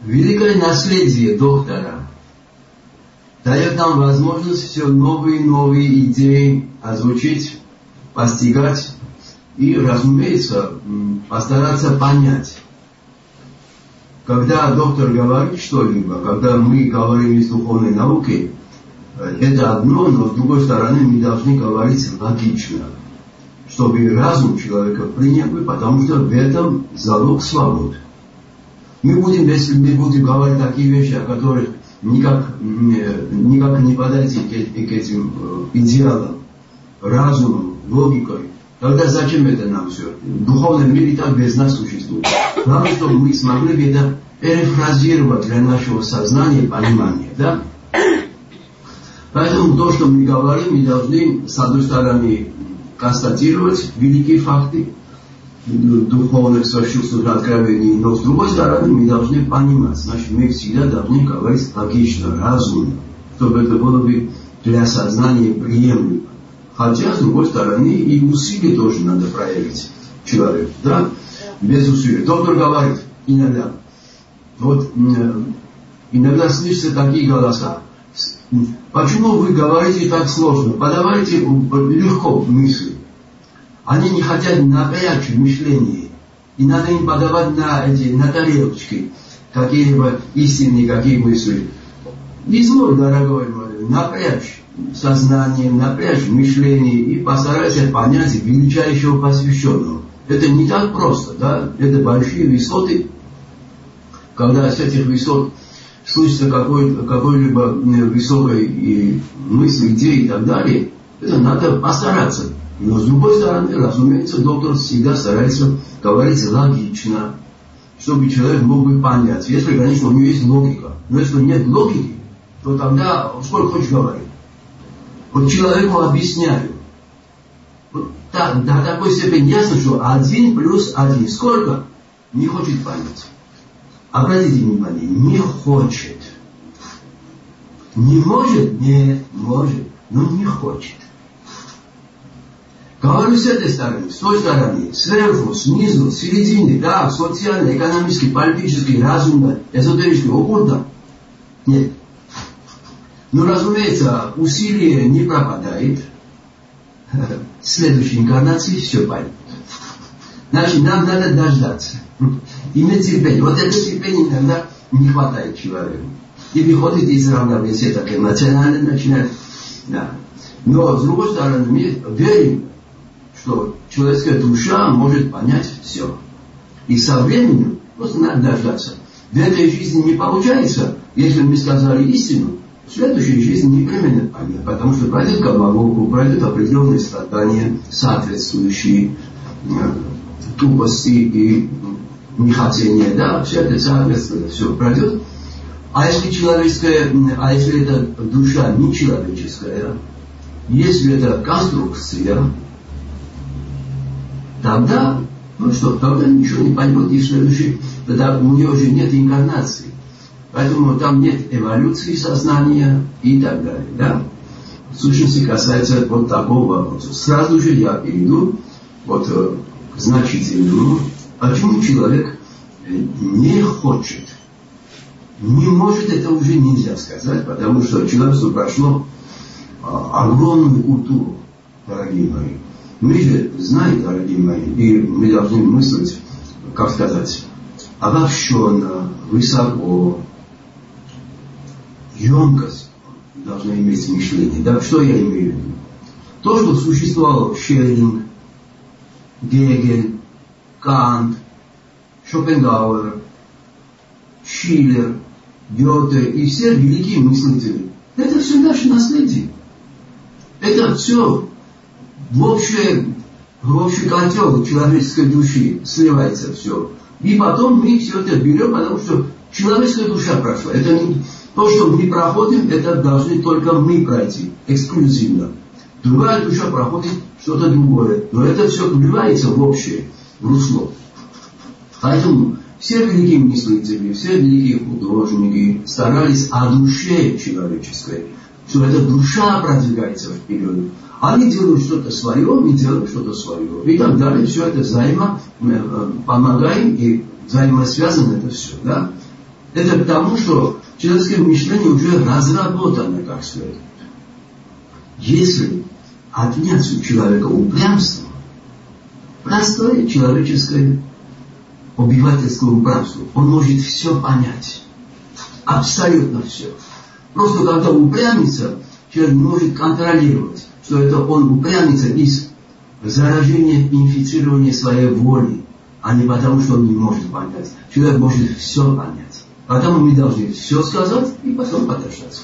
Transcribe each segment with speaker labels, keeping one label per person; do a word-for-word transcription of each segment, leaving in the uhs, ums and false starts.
Speaker 1: великое наследие доктора дает нам возможность все новые и новые идеи озвучить, постигать и, разумеется, постараться понять. Когда доктор говорит что-либо, когда мы говорим из духовной науки, это одно, но с другой стороны мы должны говорить логично, чтобы разум человека принял, потому что в этом залог свободы. Мы будем, если мы будем говорить такие вещи, о которых никак, никак не подойти к, к этим идеалам, разумом, логикой, тогда зачем это нам все? В духовном мире и так без нас существует. Главное, чтобы мы смогли это перефразировать для нашего сознания и понимания. Да? Поэтому то, что мы говорим, мы должны, с одной стороны, констатировать великие факты духовных свершившихся откровений, но с другой стороны, мы должны понимать, значит, мы всегда должны говорить логично, разумно, чтобы это было бы для сознания приемлемо. Хотя, с другой стороны, и усилия тоже надо проявить человеку, да? Без усилий. Доктор говорит иногда, вот иногда слышатся такие голоса. Почему вы говорите так сложно? Подавайте легко мысли. Они не хотят напрячь мышление. И надо им подавать на, эти, на тарелочки какие-либо истинные, какие мысли. Изволь, дорогой мой, напрячь сознание, напрячь мышление и постарайся понять величайшего посвященного. Это не так просто, да? Это большие высоты. Когда с этих высот слышится какой, какой-либо высокой мысли, идеи и так далее, это надо постараться. Но с другой стороны, разумеется, доктор всегда старается говорить логично, чтобы человек мог бы понять. Если, конечно, у него есть логика. Но если нет логики, то тогда сколько хочешь говорить. Вот человеку объясняю. Вот так, до такой степени ясно, что один плюс один. Сколько? Не хочет понять. Обратите внимание, не хочет. Не может? Нет, может, но не хочет. Говорю с этой стороны, с той стороны, сверху, снизу, с середины, да, социально, экономически, политически, разумно, эзотерически, оккультно. Нет. Но, разумеется, усилие не пропадает. В следующей инкарнации все пойдет. Значит, нам надо дождаться. Иметь терпение. Вот это терпение иногда не хватает человеку. И выходит из равновесия, так эмоционально начинает. Да. Но, с другой стороны, мы верим, что человеческая душа может понять все. И со временем просто надо дождаться. В этой жизни не получается, если мы сказали истину, в следующей жизни непременно понять, потому что пройдет головоломку, пройдет определенные страдания, соответствующие э, тупости и нехотения, да, все это соответственно, все пройдет. А если человеческая, а если это душа не человеческая, если это конструкция, тогда, ну что, тогда ничего не поймет, и в следующей, тогда у нее уже нет инкарнации. Поэтому там нет эволюции сознания и так далее. Да? В сущности касается вот такого вопроса. Сразу же я перейду вот, к значительному. Почему человек не хочет? Не может, это уже нельзя сказать, потому что человечество прошло огромную культуру, дорогие мои. Мы же знаем, дорогие мои, и мы должны мыслить, как сказать, обобщенно, высоко, емкость должна иметь мышление. Да, что я имею в виду? То, что существовало Шеллинг, Гегель, Кант, Шопенгауэр, Шиллер, Гёте и все великие мыслители. Это все наше наследие. Это все в общий, в общий котел человеческой души сливается все. И потом мы все это берем, потому что человеческая душа прошла. Это не, то, что мы проходим, это должны только мы пройти, эксклюзивно. Другая душа проходит что-то другое. Но это все вливается в общее русло. Поэтому все великие мыслители, все великие художники старались о душе человеческой, что эта душа продвигается вперед. Они делают что-то свое, мы делаем что-то свое. И так далее. Все это взаимо помогаем и взаимосвязано это все. Да? Это потому, что человеческое мышление уже разработано как следует. Если отнять у человека упрямство, простое человеческое обывательское упрямство, он может все понять. Абсолютно все. Просто когда упрямится, человек не может контролировать, что это он упрямится из заражения, инфицирования своей воли, а не потому, что он не может понять. Человек может все понять. Поэтому мы должны все сказать и потом подождать.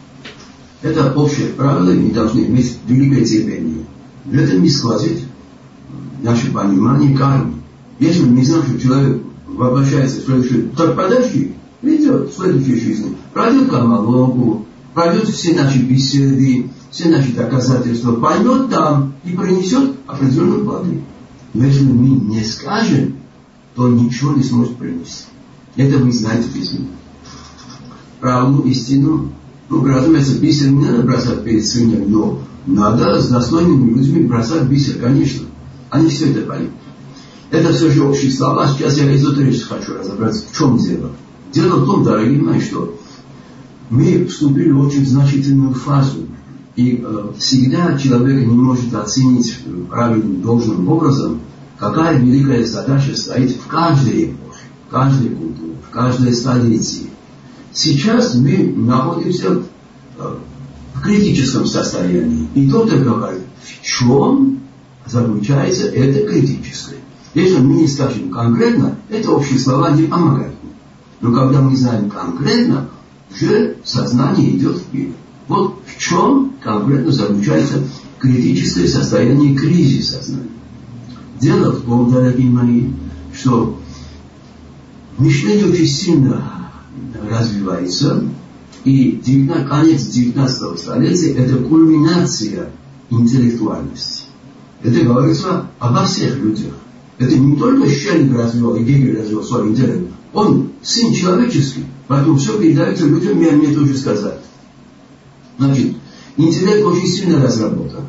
Speaker 1: Это общее правило, и мы должны иметь великое терпение. В этом не сквозит наше понимание кармы. Если мы не знаем, что человек воплощается в следующую, так подожди, придет в следующей жизни, пройдет Камалогу, пройдет все наши беседы, все наши доказательства, поймет там и принесет определенные плоды. Но если мы не скажем, то ничего не сможет принести. Это вы знаете без меня. Правду, истину, ну, разумеется, бисер не надо бросать перед свиньем, но надо с достойными людьми бросать бисер, конечно. Они все это поймут. Это все же общие слова. Сейчас я эзотерически хочу разобраться, в чем дело. Дело в том, дорогие мои, что мы вступили в очень значительную фазу. И э, всегда человек не может оценить правильным, должным образом, какая великая задача стоит в каждой эпохе, в каждой культуре, в каждой столетии. Сейчас мы находимся э, в критическом состоянии. И кто-то говорит, в чем заключается это критическое. Если мы не скажем конкретно, это общие слова не помогают. Но когда мы знаем конкретно, уже сознание идет вперед. Вот в чем конкретно заключается критическое состояние, кризис сознания. Дело в том, дорогие мои, что мышление очень сильно развивается, и конец девятнадцатого столетия – это кульминация интеллектуальности. Это говорится обо всех людях. Это не только Шеллинг развивал и Гегель развивал свой интеллект. Он сын человеческий, поэтому все передается людям, я мне тоже сказать. Значит, интеллект очень сильно разработан.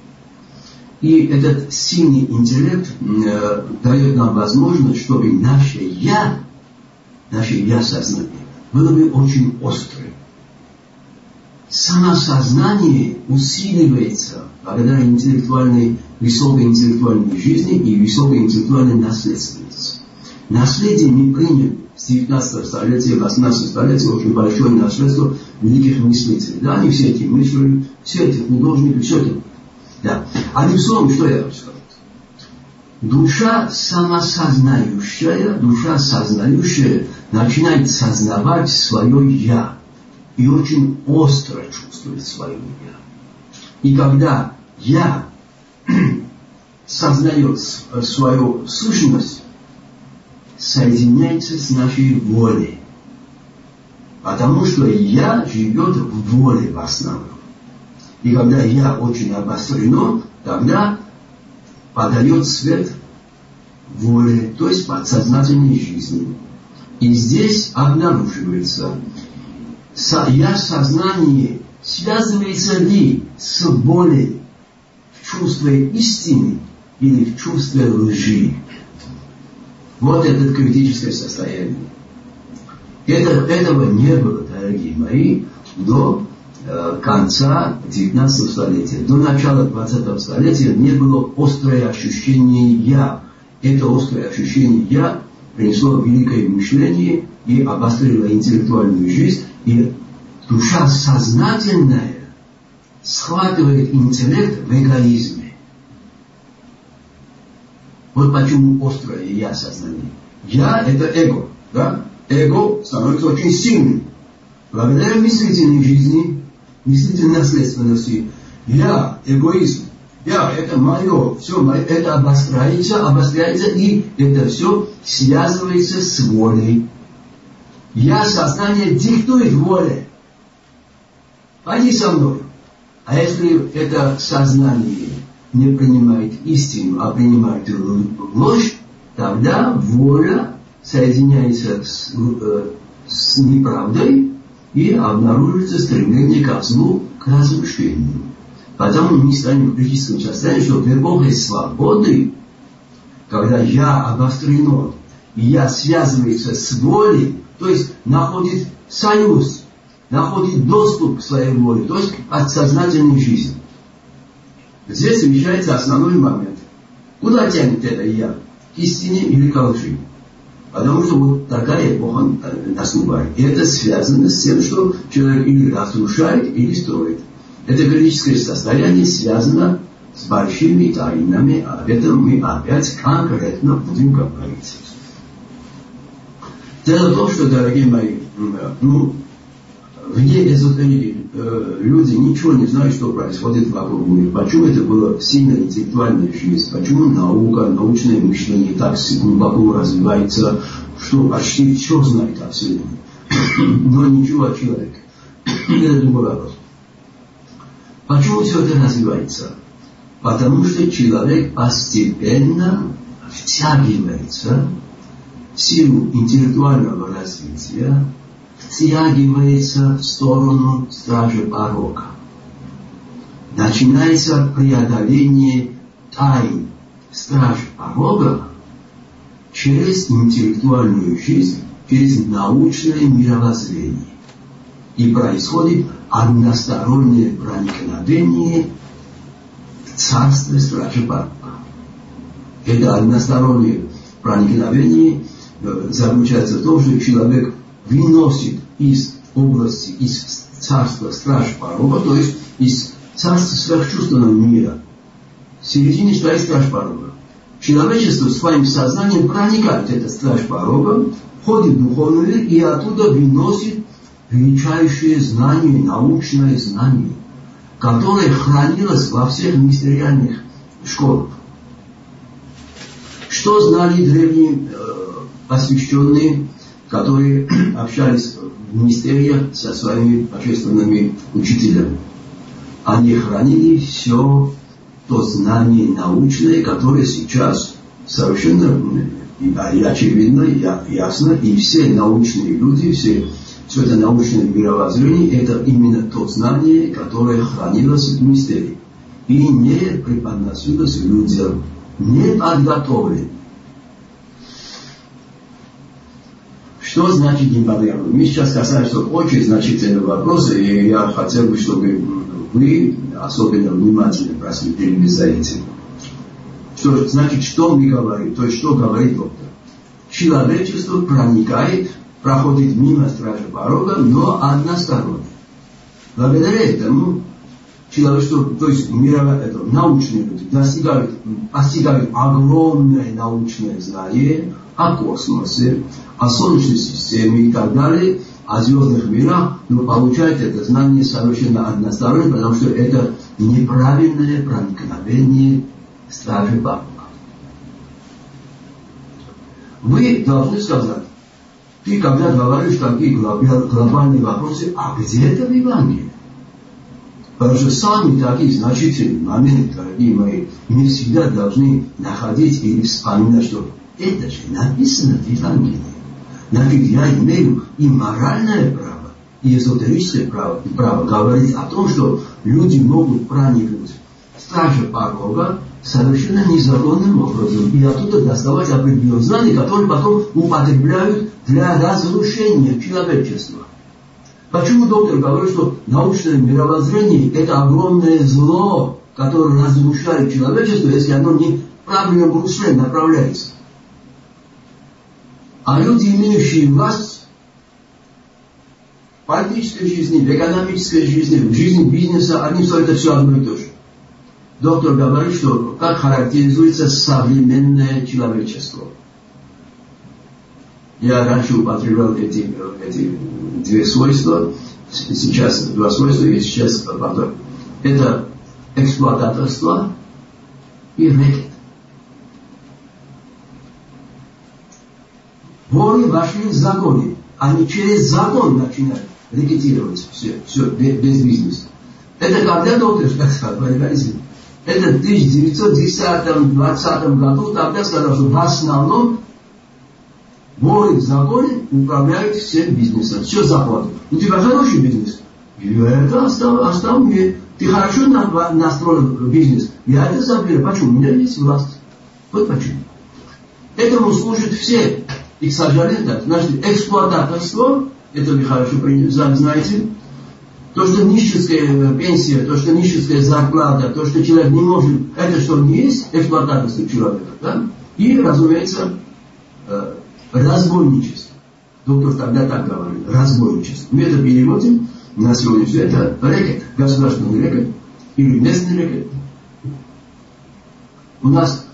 Speaker 1: И этот сильный интеллект э, дает нам возможность, чтобы наше «я», наше «я-сознание» было бы очень острым. Самосознание усиливается благодаря интеллектуальной, высокой интеллектуальной жизни и высокой интеллектуальной наследственности. Наследие мы приняли с девятнадцатого столетия, восемнадцатого столетия, очень большое наследство великих мыслителей. Да, они все эти мысли, все эти художники, все это. Да. Одним словом, что я хочу сказать? Душа самосознающая, душа сознающая начинает сознавать свое «я». И очень остро чувствует свое «я». И когда «я» сознает свою сущность, соединяется с нашей волей. Потому что «я» живет в воле в основном. И когда «я» очень обострено, тогда подает свет воле, то есть подсознательной жизни. И здесь обнаруживается, «я» сознание связывается ли с волей в чувстве истины или в чувстве лжи. Вот это критическое состояние. Это, этого не было, дорогие мои, до э, конца девятнадцатого столетия. До начала двадцатого столетия не было острое ощущение «я». Это острое ощущение «я» принесло великое мышление и обострило интеллектуальную жизнь. И душа сознательная схватывает интеллект в эгоизме. Вот почему острое «я» сознание. «Я» — это эго. Да? Эго становится очень сильным. Благодаря мыслительной жизни, мыслительной наследственности. «Я» — эгоизм. «Я» — это мое. Все, это обостряется, обостряется, и это все связывается с волей. «Я» сознание диктует воле. Пойди со мной. А если это сознание не принимает истину, а принимает ложь, тогда воля соединяется с, э, с неправдой и обнаруживается стремление к злу, к разрушению. Поэтому мы станем в критическом состоянии, что в эпохе свободы, когда «я» обострено, и «я» связывается с волей, то есть находит союз, находит доступ к своей воле, то есть к подсознательной жизни. Здесь замечается основной момент. Куда тянет это я? К истине или к лжи? Потому что вот такая эпоха наступает. И это связано с тем, что человек или разрушает, или строит. Это критическое состояние связано с большими тайнами. Об этом мы опять конкретно будем говорить. Дело в том, что, дорогие мои, ну, вне эзотерики э, люди ничего не знают, что происходит вокруг них. Почему это была сильная интеллектуальная жизнь, почему наука, научное мышление так глубоко развивается, что почти все знает о Вселенной, но ничего о человеке. Это другой вопрос. Почему все это развивается? Потому что человек постепенно втягивается в силу интеллектуального развития, втягивается в сторону стражи порога. Начинается преодоление тайн стражи порога через интеллектуальную жизнь, через научное мировоззрение. И происходит одностороннее проникновение в царство стражи порога. Это одностороннее проникновение заключается в том, что человек выносит из области, из царства страж порога, то есть из царства сверхчувственного мира. В середине стоит страж порога. Человечество своим сознанием проникает в этот страж порога, входит в духовный мир и оттуда выносит величайшее знание, научное знание, которое хранилось во всех мистериальных школах. Что знали древние э, посвященные, которые общались в мистериях со своими божественными учителями? Они хранили все то знание научное, которое сейчас совершенно и очевидно, и ясно, и все научные люди, все, все это научное мировоззрение, это именно то знание, которое хранилось в мистерии и не преподносилось людям, не подготовлен. Что значит неподготовлен? Мы сейчас касаемся очень значительного вопроса, и я хотел бы, чтобы вы особенно внимательно проследили за этим. Что значит, что мы говорим? То есть, что говорит доктор? Человечество проникает, проходит мимо стражи порога, но односторонне. Благодаря этому человечество, то есть мировое, это, научные люди, достигают, постигают огромное научное знание о космосе, о Солнечной системе и так далее, о звездных мирах, но получают это знание совершенно односторонне, потому что это неправильное проникновение стражи порога. Вы должны сказать, ты когда говоришь такие глобальные вопросы, а где это в Евангелии? Потому что сами такие значительные моменты, дорогие мои, мы всегда должны находить или вспоминать, что это же написано в Евангелии. Значит, я имею и моральное право, и эзотерическое право, и право говорить о том, что люди могут проникнуть в стражи порога совершенно незаконным образом и оттуда доставать определенные знания, которые потом употребляют для разрушения человечества. Почему доктор говорит, что научное мировоззрение – это огромное зло, которое разрушает человечество, если оно не в правильном русле направляется? А люди, имеющие власть в политической жизни, в экономической жизни, в жизни бизнеса, они все это все одно и то же. Доктор говорит, что как характеризуется современное человечество. Я раньше употреблял эти, эти две свойства, сейчас два свойства, и сейчас потом. Это эксплуататорство и рэкет. Воры вошли в законы. Они через закон начинают рекетировать все, все без бизнеса. Это когда доктор сказал, понимаете? Это в тысяча девятьсот десятом-двадцатом году тогда сказал, что в основном воры в законе управляют всем бизнесом. Все заплатят. У тебя хороший бизнес. Я это оставил, оставил мне. Ты хорошо настроил бизнес. Я это заберу. Почему? У меня есть власть. Вот почему. Этому служат все. И, к сожалению, так, значит, эксплуататорство, это вы хорошо знаете, то, что нищенская пенсия, то, что нищенская зарплата, то, что человек не может, это что не есть эксплуататорство человека, да? И, разумеется, разбойничество. Доктор тогда так говорил, разбойничество. Мы это переводим на сегодняшний день, это рэкет, государственный рэкет или местный рэкет. У нас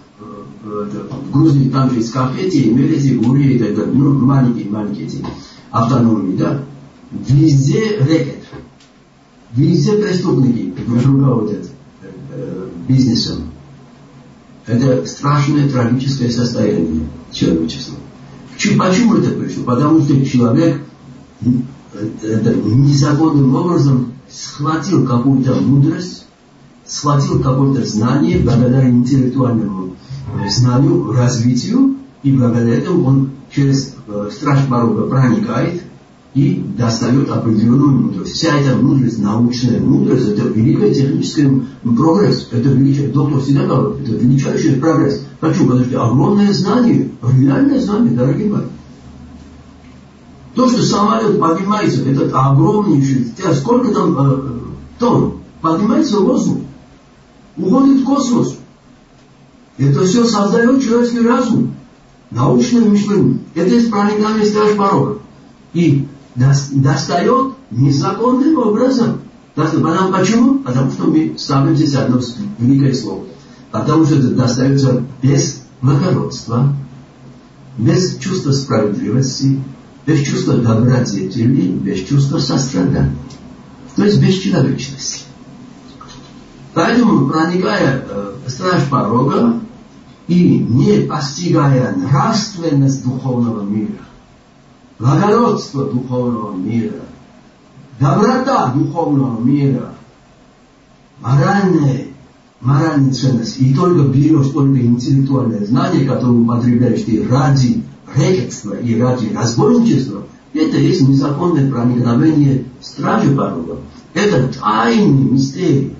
Speaker 1: в Грузии там же есть Кахетии, Мелети, Гурии, это ну, маленькие-маленькие эти автономии, да? Везде рэкет. Везде преступники руководят э, бизнесом. Это страшное, трагическое состояние человечества. Почему это пришло? Потому что человек это, незаконным образом схватил какую-то мудрость, схватил какое-то знание благодаря интеллектуальному знанию, развитию, и благодаря этому он через э, страж порога проникает и достает определенную мудрость. Вся эта мудрость, научная мудрость, это великий технический прогресс. Это величайший, доктор всегда говорит, это величайший прогресс. Почему? Потому что огромное знание, реальное знание, дорогие мои. То, что самолет поднимается, этот огромнейший, сколько там э, тонн, поднимается в воздух, уходит в космос. Это все создает человеческий разум, научное мышление. Это есть проникание страж порога. И достает незаконным образом. Потому, почему? Потому что мы ставим здесь одно великое слово. Потому что это достается без благородства, без чувства справедливости, без чувства добродетели, без чувства сострадания. То есть без человечности. Поэтому, проникая э, в страж порога и не постигая нравственность духовного мира, благородство духовного мира, доброта духовного мира, моральная, моральная ценность, и только берешь только интеллектуальное знание, которое употребляешь ты ради рэкетства и ради разбойничества, это есть незаконное проникновение стражи порога. Это тайный мистерий.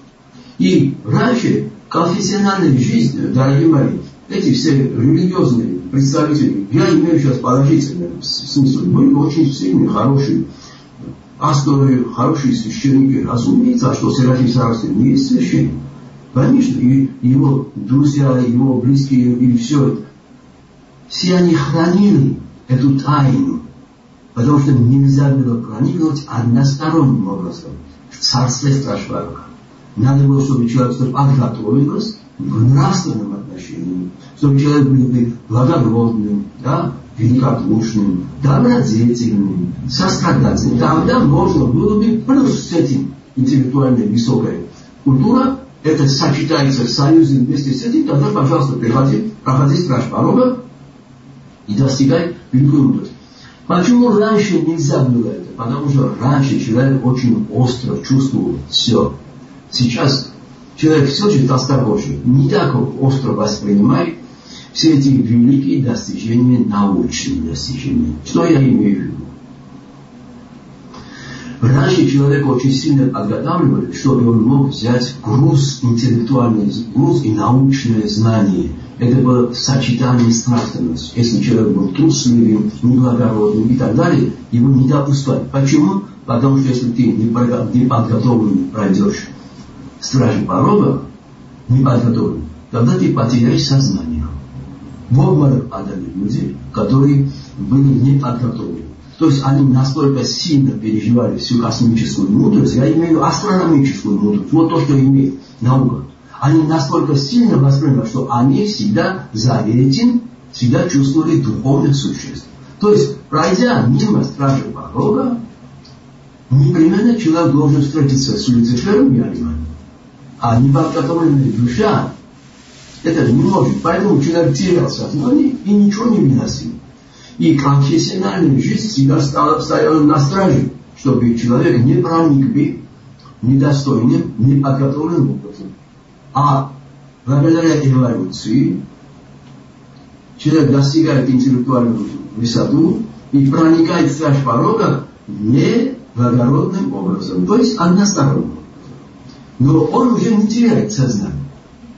Speaker 1: И раньше конфессиональная жизнь, дорогие мои, эти все религиозные представители, я имею сейчас положительный смысл, были очень сильные, хорошие пасторы, хорошие священники. Разумеется, что Серафим Саровский не есть священник. Конечно, и его друзья, его близкие, и все это. Все они хранили эту тайну, потому что нельзя было проникнуть односторонним образом в царстве страж порога. Надо было, чтобы человек подготовился в нравственном отношении, чтобы человек был благородным, да, великодушным, добродетельным, сострадательным. Тогда можно было бы плюс с этим интеллектуальная высокая культура, это сочетается в союзе вместе с этим, тогда, пожалуйста, приходи, проходи страж порога и достигай великую мудрость. Почему раньше нельзя было это? Потому что раньше человек очень остро чувствовал все. Сейчас человек все очень осторожный, не так остро воспринимает все эти великие достижения, научные достижения. Что я имею в виду? Раньше человек очень сильно подготавливали, чтобы он мог взять груз интеллектуальный, груз и научное знание. Это было сочетание с нравственностью. Если человек был трусливым, неблагородным и так далее, его не допускали. Почему? Потому что если ты не подготовлен пройдешь стражи порога, не подготовлен, тогда ты потеряешь сознание. В обморок падали люди, которые были не подготовлены. То есть они настолько сильно переживали всю космическую мудрость, я имею в виду астрономическую мудрость, вот то, что имеет наука. Они настолько сильно воспринимали, что они всегда за этим всегда чувствовали духовных существ. То есть, пройдя мимо стражи порога, непременно человек должен встретиться с Люцифером, я понимаю. А неподготовленная душа это не может. Поэтому человек терял сознание и ничего не выносил. И конфессиональная жизнь всегда стояла на страже, чтобы человек не проник бы недостойным, неподготовленным образом. А благодаря эволюции человек достигает интеллектуальную высоту и проникает в страж порога неблагородным образом, то есть односторонним. Но он уже не теряет сознание.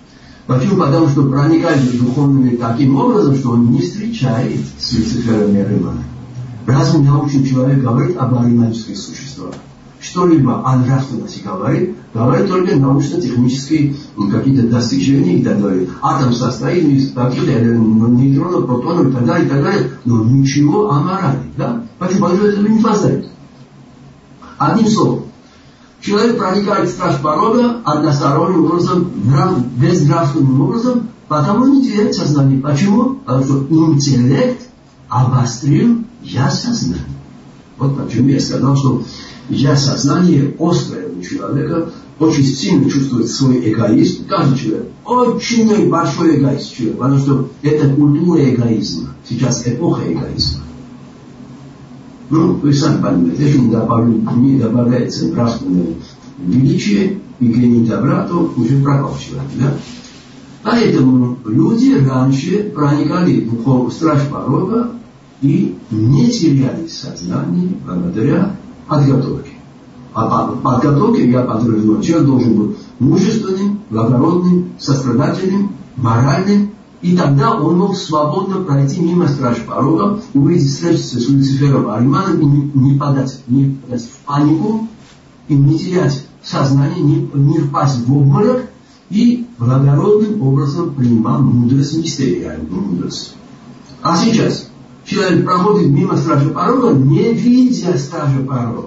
Speaker 1: Почему? Потому что проникает духовными таким образом, что он не встречает с Люцифером и Ариманом. Разве научный человек говорит об ариманических существах? Что-либо о нравственности говорит, говорит только научно-технические какие-то достижения и так далее. Атом состоит из каких-то нейтронов, протонов и так далее, и так далее, но ничего о морали. Да? Почему? Потому что этого не познает. Одним словом, человек проникает в страж порога односторонним образом, безнравственным образом, потому не теряет сознание. Почему? Потому что интеллект обострил я-сознание. Вот почему я сказал, что я-сознание острое у человека, очень сильно чувствует свой эгоизм. Каждый человек очень большой эгоист человек, потому что это культура эгоизма. Сейчас эпоха эгоизма. Ну, вы сами понимаете, если не, добавлю, не добавляется нравственное величие и гений добра, то уже пропал человек. Да? Поэтому люди раньше проникали в страж порога и не теряли сознание благодаря подготовке. А по подготовке я подразумеваю, человек должен быть мужественным, благородным, сострадательным, моральным, и тогда он мог свободно пройти мимо страж порога, увидеть встретиться с Люцифером и Ариманом и не, не, подать, не подать в панику, и не терять сознание, не, не впасть в обморок, и благородным образом принимал мудрость, мистериальную мудрость. А сейчас человек проходит мимо стража порога, не видя стража порога.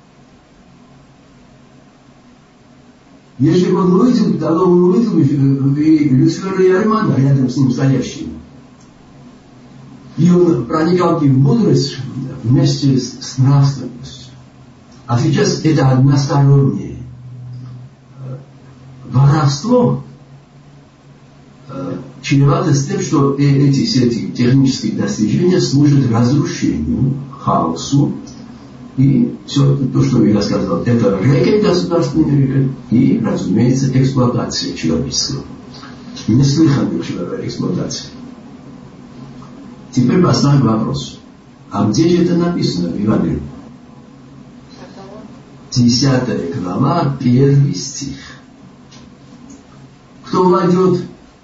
Speaker 1: Если бы он увидел, тогда он увидел и Люцифера и Аримана рядом с ним стоящими. И он проникал в мудрость вместе с, с нравственностью. А сейчас это одностороннее. Воровство чревато с тем, что эти, все эти технические достижения служат разрушению, хаосу. И все то, что я сказал, это рэкет, государственный рэкет, и, разумеется, эксплуатация человеческого. Неслыханная эксплуатация. Теперь поставим вопрос. А где же это написано в Евангелии? Десятая глава, первый стих. Кто войдет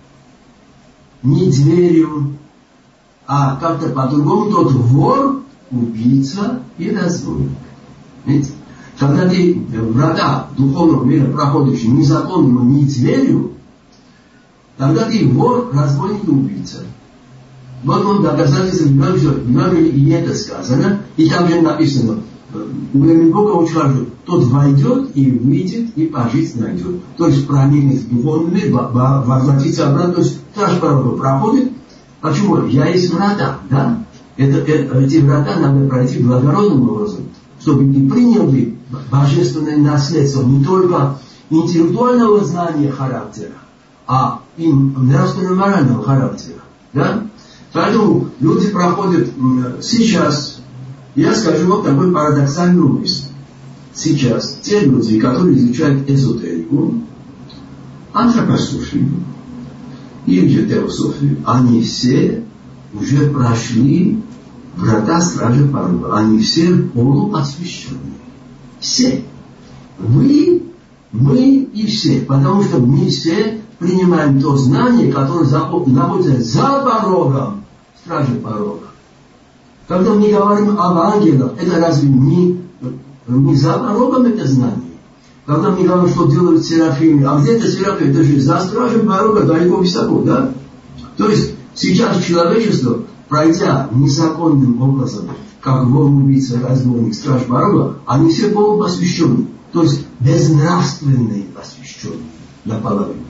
Speaker 1: не дверью, а как-то по-другому, тот вор, убийца и разбойник. Видите? Когда ты врата духовного мира проходишь незаконным, не дверью, тогда ты вор, разбойник и убийца. Вот он доказательство в Евангелии и это сказано, и там же написано, у Бога очень хорошо, тот войдет и выйдет, и пожить найдет. То есть проникнет в духовный мир, возвратится обратно, то есть страж порога проходит. Почему? Я есть врата, да? Это, это, эти врата надо пройти благородным образом, чтобы ты принял бы божественное наследство не только интеллектуального знания характера, а и нравственно-морального характера. Да? Поэтому люди проходят сейчас, я скажу вот такой парадоксальную мысль. Сейчас те люди, которые изучают эзотерику, антропософию или теософию, они все уже прошли врата стража порога. Они все полупосвященные. Все. Вы, мы и все. Потому что мы все принимаем то знание, которое находится за порогом стража порога. Когда мы говорим об ангелах, это разве не, не за порогом это знание? Когда мы говорим, что делают серафимы, а где это серафимы? Это же за стражем порога далеко высоко, да? То есть сейчас человечество, пройдя незаконным образом, как вор, убийца, разбойник, страж порога, они все полупосвященные, то есть безнравственные посвященные наполовину.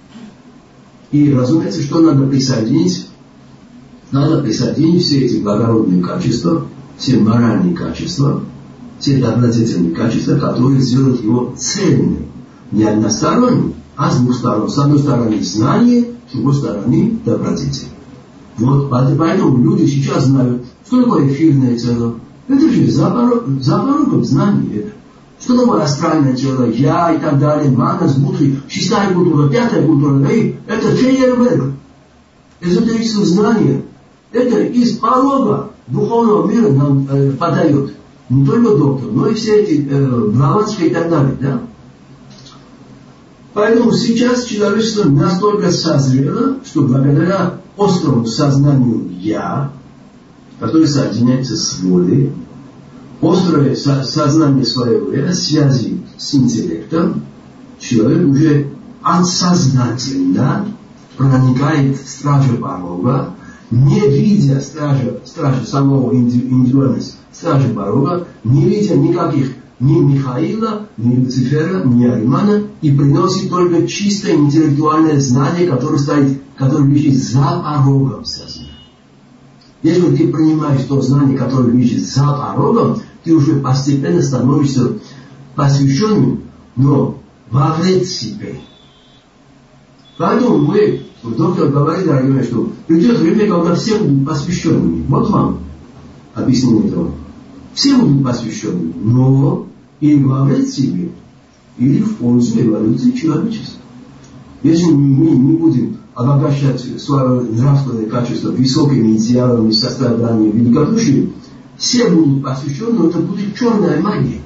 Speaker 1: И, разумеется, что надо присоединить? Надо присоединить все эти благородные качества, все моральные качества, все добродетельные качества, которые сделают его цельным, не односторонним, а с двух сторон. С одной стороны знание, с другой стороны добродетель. Вот, поэтому люди сейчас знают, что такое эфирное тело. Это же за порогом знание. Что такое астральное тело, я и так далее, манас, будхи, шестая культура, пятая культура, и это фейерверк. Эзотерическое знание. Это из порога духовного мира нам э, подает. Не только доктор, но и все эти э, Блаватские и так далее. Да? Поэтому сейчас человечество настолько созрело, что благодаря острому сознанию «я», которое соединяется с волей, острое со- сознание своего «я», связи с интеллектом, человек уже отсознательно проникает в стражу порога, не видя стража, стража самого индивидуальности, стража порога, не видя никаких ни Михаила, ни Люцифера, ни Аримана, и приносит только чистое интеллектуальное знание, которое стоит, которое лежит за порогом сознания. Если ты принимаешь то знание, которое лежит за порогом, ты уже постепенно становишься посвященным, но во вред себе. Поэтому мы, доктор говорит, дорогие, что придет время, когда все будут посвященными. Вот вам объяснение этого. Все будут посвященными, но или во вред себе, или в пользу эволюции человечества. Если мы не будем обогащать свое нравственное качество высокими идеалами, состраданием, великодушием, все будут посвящены, но это будет черная магия.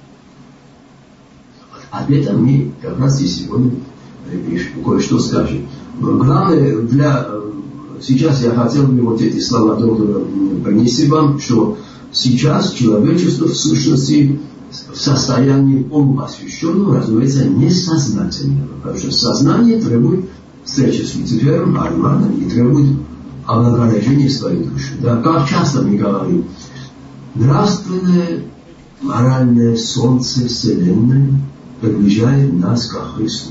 Speaker 1: Об этом мы как раз и сегодня кое-что скажем. Главное, для... сейчас я хотел бы вот эти слова доктора принести вам, что сейчас человечество в сущности в состоянии полупосвященного, разумеется, несознательного. Потому что сознание требует встречи с Люцифером, Ариманом и требует облагорожения своей души. Да, как часто мы говорим, нравственное, моральное солнце Вселенной приближает нас ко Христу.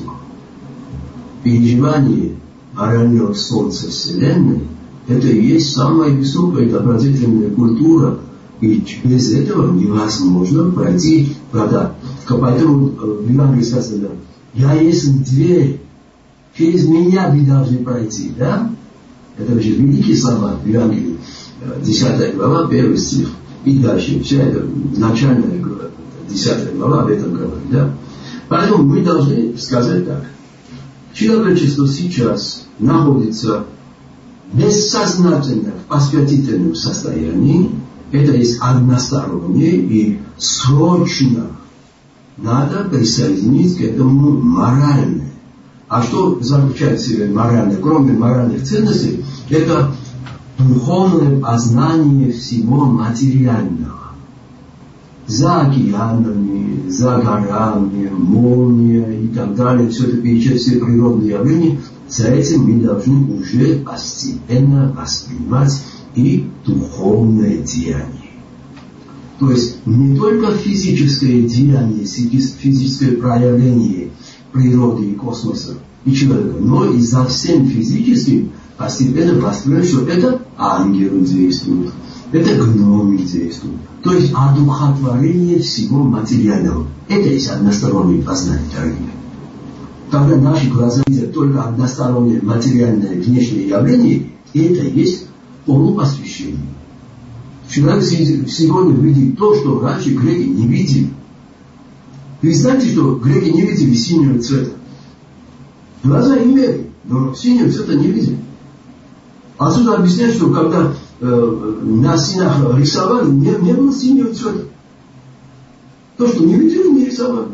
Speaker 1: Переживание морального солнца Вселенной – это и есть самая высокая добродетельная культура, и без этого невозможно пройти врата. Поэтому в Евангелии сказано: «Я есть дверь, через меня вы должны пройти». Да? Это же великие слова в Евангелии, десятая глава, первый стих. И дальше, вся эта начальная глава, десятая глава об этом говорит. Да? Поэтому мы должны сказать так. Человечество сейчас находится бессознательно в посвятительном состоянии. Это есть одностороннее, и срочно надо присоединить к этому моральное. А что заключает в себе моральное? Кроме моральных ценностей, это духовное познание всего материального. За океанами, за горами, молния и так далее, все это перечислять все природные явления, за этим мы должны уже постепенно воспринимать и духовное деяние. То есть не только физическое деяние, физическое проявление природы и космоса и человека, но и за всем физическим постепенно воспринимать, что это ангелы действуют, это гномы действуют. То есть одухотворение всего материального. Это есть одностороннее познание, дорогие. Когда наши глаза видят только одностороннее материальное внешнее явление, это есть полупосвящение. Человек сегодня видит то, что раньше греки не видели. Вы знаете, что греки не видели синего цвета? Глаза имели, но синего цвета не видели. Отсюда объясняют, что когда э, на стенах рисовали, не, не было синего цвета. То, что не видели, не рисовали.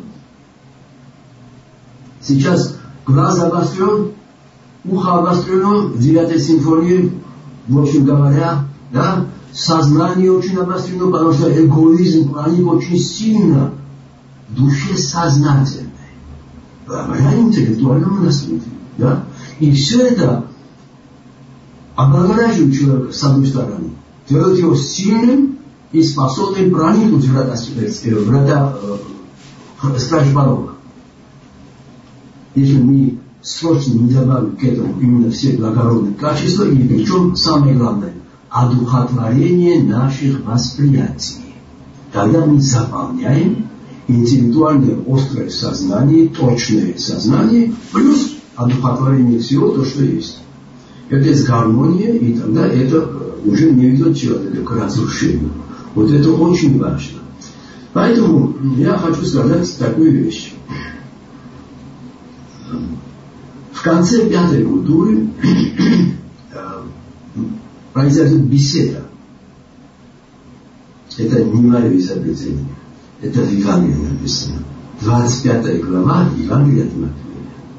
Speaker 1: Сейчас глаз обострен, ухо обострено, в девятой симфонии, в общем говоря, да, сознание очень обострено, потому что эгоизм проник очень сильно в душе сознательной, благодаря интеллектуальному наследию. Да? И все это облагораживает человека с одной стороны, делает его сильным и способным проникнуть в врата, в врата э, стражи порога. Если мы срочно не добавим к этому именно все благородные качества, и причем самое главное – одухотворение наших восприятий. Тогда мы заполняем интеллектуальное острое сознание, точное сознание, плюс одухотворение всего то, что есть. Это есть гармония, и тогда это уже не ведет человека к разрушению. Вот это очень важно. Поэтому я хочу сказать такую вещь. В конце пятой культуры произойдет беседа. Это не мое изобретение. Это в Евангелии написано. двадцать пятая глава Евангелия от Матфея.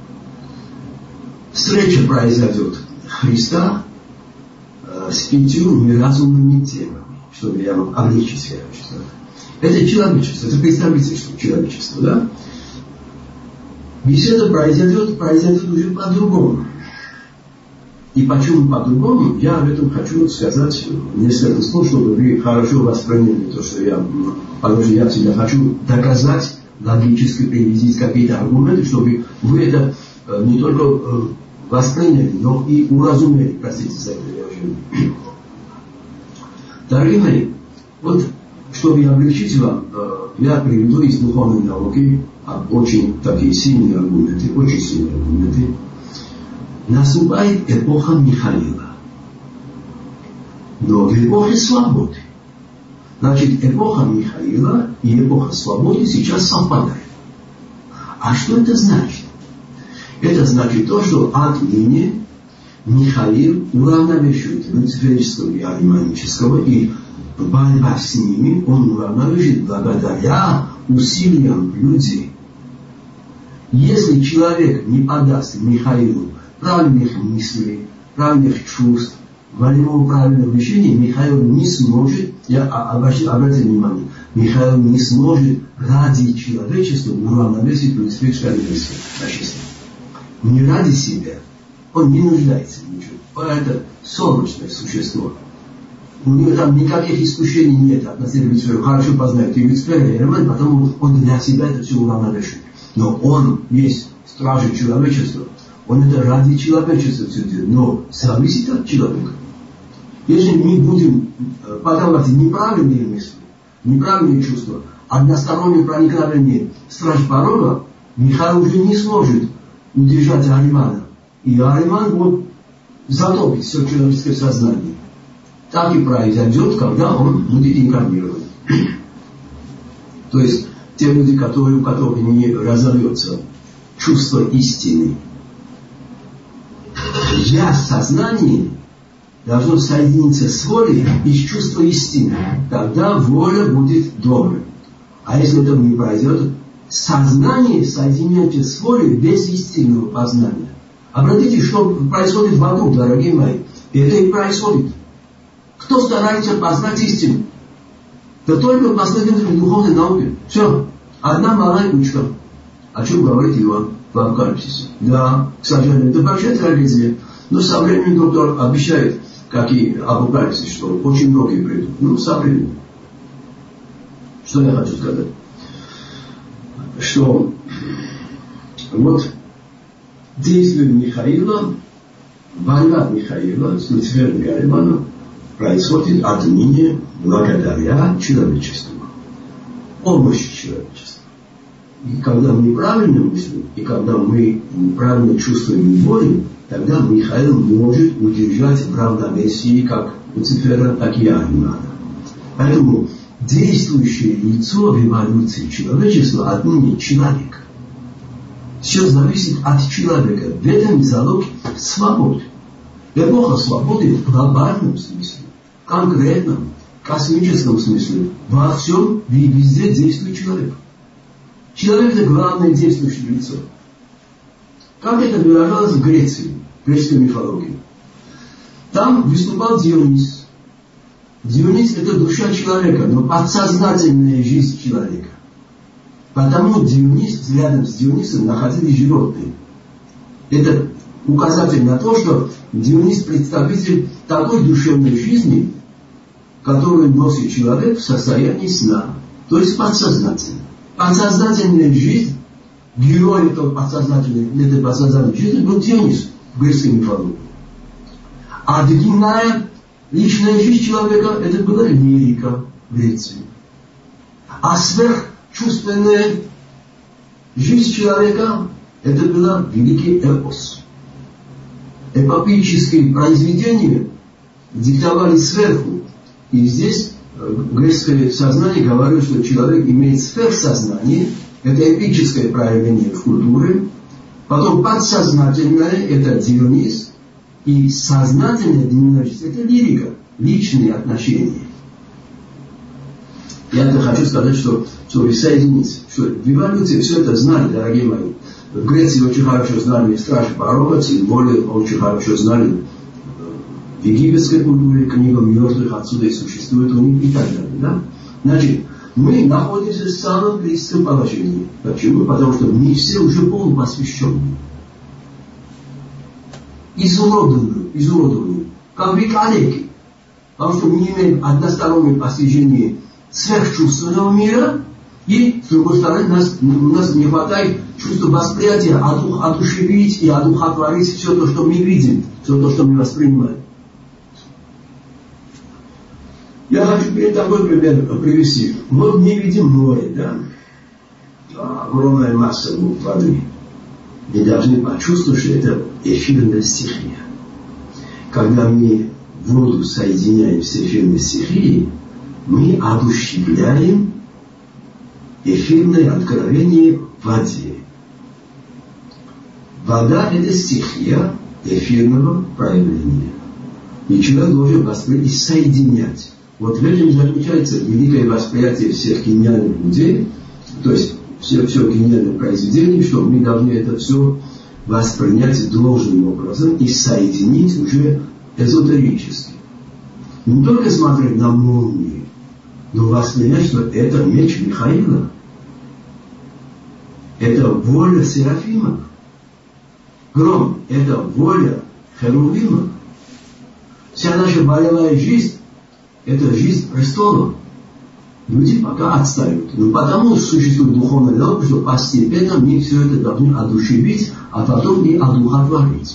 Speaker 1: встреча произойдет Христа э, с пятью неразумными темами, чтобы я вам облегчить свое чувство. Это человечество, это представитель человечества, да? Беседа произойдет, произойдет уже по-другому. И почему по-другому, я об этом хочу сказать несколько слов, чтобы вы хорошо восприняли то, что я, потому что я всегда хочу доказать, логически привести какие-то аргументы, чтобы вы это не только восприняли, но и уразумели, простите за это выражение. Дорогие мои, вот, чтобы облегчить вам, я приведу из духовной науки очень такие сильные аргументы, очень сильные аргументы. Наступает эпоха Михаила. Но в эпохе свободы. Значит, эпоха Михаила и эпоха свободы сейчас совпадают. А что это значит? Это значит то, что отныне Михаил уравновешивает люциферического и ариманического, и борьба с ними он уравновешивает благодаря усилиям людей. Если человек не подаст Михаилу правильных мыслей, правильных чувств, волевого правильного решения, Михаил не сможет, я обратите внимание, Михаил не сможет ради человечества уравновесить люциферическое общество. Не ради себя. Он не нуждается в ничем. Это солнечное существо. У него там никаких искушений нет относительно Люцифера. Хорошо познает и Люцифера, и Роман, потому он для себя это все уравновешивает. Но он есть стражей человечества. Он это ради человечества все делает. Но зависит от человека. Если мы будем подавать неправильные мысли, неправильные чувства, одностороннее проникновение страж порога, Михаил уже не сможет удержать Аримана. И Ариман будет затопить все человеческое сознание. Так и произойдет, когда он будет инкарнирован. То есть, те люди, которые, у которых не разовьется чувство истины, я сознание должно соединиться с волей и с чувством истины. Тогда воля будет доброй. А если этого не произойдет, сознание соединяется с волей без истинного познания. Обратите, что происходит вокруг, дорогие мои. Это и происходит. Кто старается познать истину? Да только последователи духовной науки. Все. Одна малая кучка. О чем говорит Иоанн в Апокалипсисе. Да, к сожалению, это большая трагедия. Но со временем доктор обещает, как и Апокалипсис, что очень многие придут. Ну, со временем. Что я хочу сказать? Что вот действие Михаила, борьба Михаила с Люцифером и Ариманом происходит отныне благодаря человечеству, помощи человечеству. И когда мы правильно мыслим, и когда мы правильно чувствуем и волю, тогда Михаил может удержать в равновесии как Люцифера, так и Аримана. Поэтому действующее лицо в эволюции человечества отныне человек. Все зависит от человека. В этом залог свободы. Эпоха свободы в глобальном смысле, конкретном, космическом смысле. Во всем и везде действует человек. Человек – это главное действующее лицо. Как это выражалось в Греции, в греческой мифологии. Там выступал Дионис. Дионис – это душа человека, но подсознательная жизнь человека. Потому Дионис, рядом с Дионисом находились животные. Это указатель на то, что Дионис представитель такой душевной жизни, которую носит человек в состоянии сна, то есть подсознательно. Подсознательная жизнь, герой этого подсознательной, этой подсознательной жизни был Дионис в греческой мифологии. А длинная личная жизнь человека, это была лирика в Греции. А сверхчувственная жизнь человека, это была великий эпос. Эпопические произведения диктовали сверху. И здесь греческое сознание говорит, что человек имеет сверхсознание, это эпическое проявление в культуре. Потом подсознательное, это Дионис. И сознательное динамическое, это лирика, личные отношения. Я это хочу сказать, что, чтобы соединить, что в эволюции все это знали, дорогие мои. В Греции очень хорошо знали страж пророк, тем более очень хорошо знали в египетской культуре книга мертвых, отсюда и существует у них и так далее. Да? Значит, мы находимся в самом близком положении. Почему? Потому что мы все уже полупосвященные. Изуродованные, изуродованные, как векалеки. Потому что мы имеем одностороннее постижение сверхчувственного мира, и, с другой стороны, нас, у нас не хватает чувства восприятия, одух, одушевить и одухотворить все то, что мы видим, все то, что мы воспринимаем. Я хочу перед такой пример привести. Вот мы видим море, да? Огромная масса воды. Мы должны почувствовать, что это эфирная стихия. Когда мы воду соединяем с эфирной стихией, мы одушевляем эфирное откровение в воде. Вода – это стихия эфирного проявления. И человек должен восприятие соединять. Вот в этом заключается великое восприятие всех гениальных людей, то есть все, все гениальное произведение, что мы должны это все воспринять должным образом и соединить уже эзотерически. Не только смотреть на молнии, но воспринять, что это меч Михаила, это воля Серафима, гром – это воля Херувима. Вся наша боевая жизнь – это жизнь престола. Люди пока отстают. Но потому существует духовная наука, что постепенно мы все это должны одушевить, а потом и одухотворить.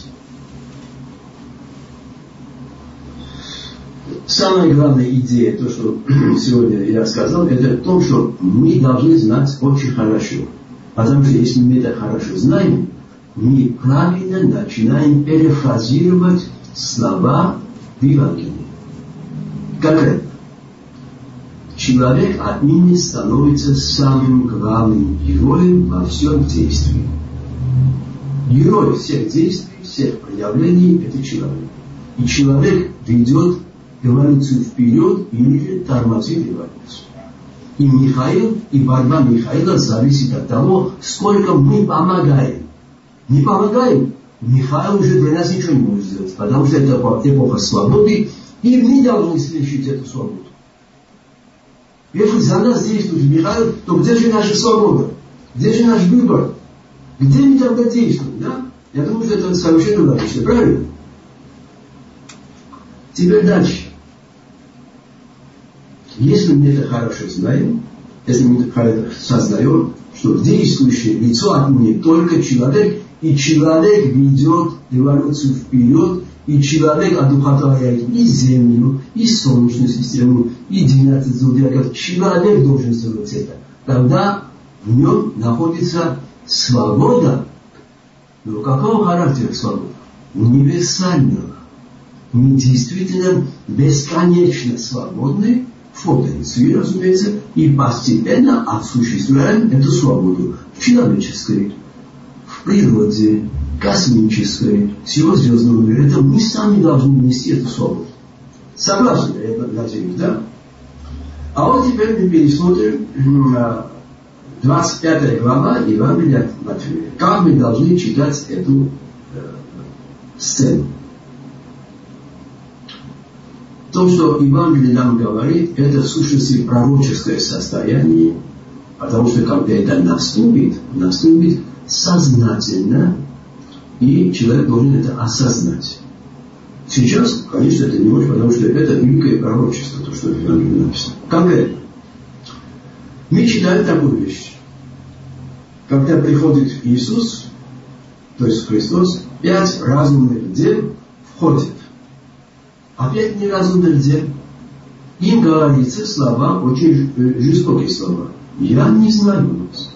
Speaker 1: Самая главная идея, то, что сегодня я сказал, это в том, что мы должны знать очень хорошо. Потому что если мы это хорошо знаем, мы правильно начинаем перефразировать слова в Евангелии. Как это? Человек отныне становится самым главным героем во всем действии. Герой всех действий, всех проявлений – это человек. И человек ведет эволюцию вперед или же тормозит эволюцию. И Михаил, и борьба Михаила зависит от того, сколько мы помогаем. Не помогаем, Михаил уже для нас ничего не может сделать, потому что это эпоха свободы, и мы должны совершить эту свободу. Если за нас действует Михаил, то где же наша свобода? Где же наш выбор? Где мы тогда действуем? Да? Я думаю, что это совершенно логично, правильно? Теперь дальше. Если мы это хорошо знаем, если мы это хорошо сознаем, что действующее лицо отныне только человек, и человек ведет эволюцию вперед, и человек одухотворяет и Землю, и Солнечную систему, и двенадцать зодиаков. Человек должен сделать это. Тогда в нем находится свобода. Но какого характера свобода? Универсального. Мы действительно бесконечно свободны в потенции, разумеется, и постепенно осуществляем эту свободу в человеческой, в природе, космической, всего звездного мира. Это мы сами должны нести эту свободу. Согласны, я надеюсь, да? А вот теперь мы пересмотрим двадцать пятая глава Евангелия от Матфея. Как мы должны читать эту э, сцену? То, что Евангелие нам говорит, это в сущности пророческое состояние, потому что когда это наступит, наступит сознательно, и человек должен это осознать. Сейчас, конечно, это не может, потому что это великое пророчество, то, что в Евангелии написано. Конкретно. Мы читаем такую вещь. Когда приходит Иисус, то есть Христос, пять разумных дев входят. Опять неразумных дев. Им говорится слова, очень жестокие слова. Я не знаю вас.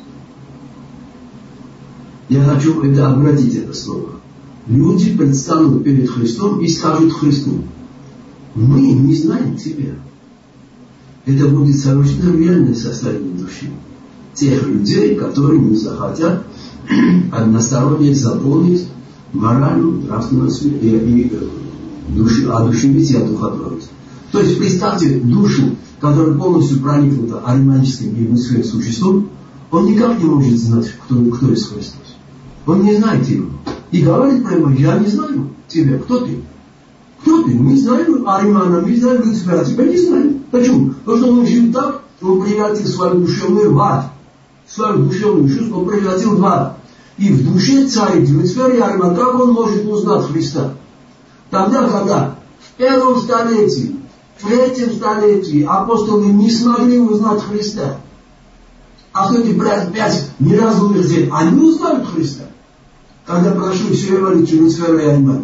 Speaker 1: Я хочу это обратить, это слово. Люди предстанут перед Христом и скажут Христу: мы не знаем тебя. Это будет совершенно реальное состояние души тех людей, которые не захотят односторонне заполнить моральную, нравственную и, и душу, одушевить и одухотворить. То есть представьте душу, которая полностью проникнута ариманическим и мысленным существом, он никак не может знать, кто, кто есть Христос. Он не знает его. И говорит прямо: я не знаю тебя. Кто ты? Кто ты? Мы знаем Аримана, мы знаем Люцифера, тебя не знаем. Почему? Потому что он жил так, он превратил свою душевную в ад. Свою душевную чувство он превратил в ад. И в душе царит Люцифер и Ариман. Как он может узнать Христа? Тогда, когда в первом столетии, в третьем столетии апостолы не смогли узнать Христа, а кто эти пять неразумных лет, они узнают Христа, когда прошли всю эволюцию Люцифера и Аримана.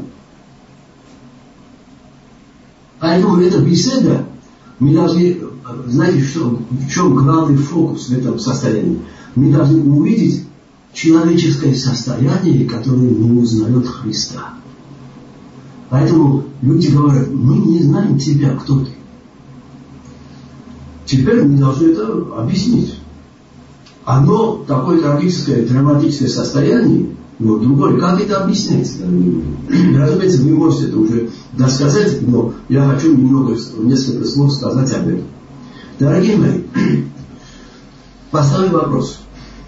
Speaker 1: Поэтому эта беседа, мы должны, знаете, что, в чем главный фокус в этом состоянии? Мы должны увидеть человеческое состояние, которое не узнает Христа. Поэтому люди говорят: мы не знаем тебя, кто ты. Теперь мы должны это объяснить. Одно такое трагическое, драматическое состояние, но другое, как это объяснять? Разумеется, вы можете это уже досказать, но я хочу немного, несколько слов сказать об этом. Дорогие мои, поставим вопрос.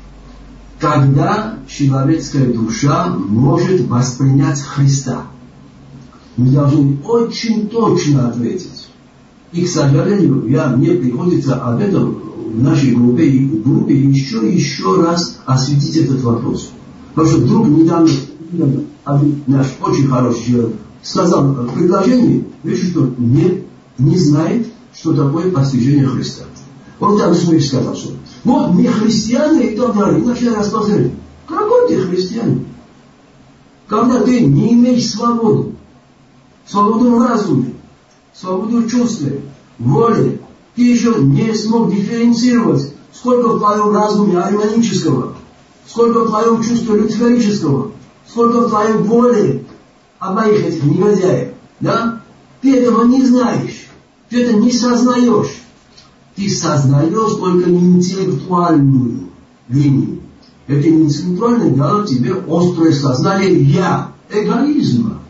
Speaker 1: Когда человеческая душа может воспринять Христа? Мы должны очень точно ответить. И, к сожалению, я, мне приходится об этом в нашей группе, группе еще и еще раз осветить этот вопрос. Потому что вдруг недавно один наш очень хороший человек сказал предложение, видишь, что не, не знает, что такое постижение Христа. Он там смех сказал, что вот мы христиане и так далее. И начали рассказывать: какой ты христианин? Когда ты не имеешь свободу, свободу в разуме, свободу в чувстве, воле, ты еще не смог дифференцировать, сколько в твоем разуме ариманического, сколько в твоем чувстве люциферического, сколько в твоем воле обоих этих негодяев. Да? Ты этого не знаешь, ты это не сознаешь. Ты сознаешь только интеллектуальную линию. Это интеллектуальное дало тебе острое сознание «я», эгоизма.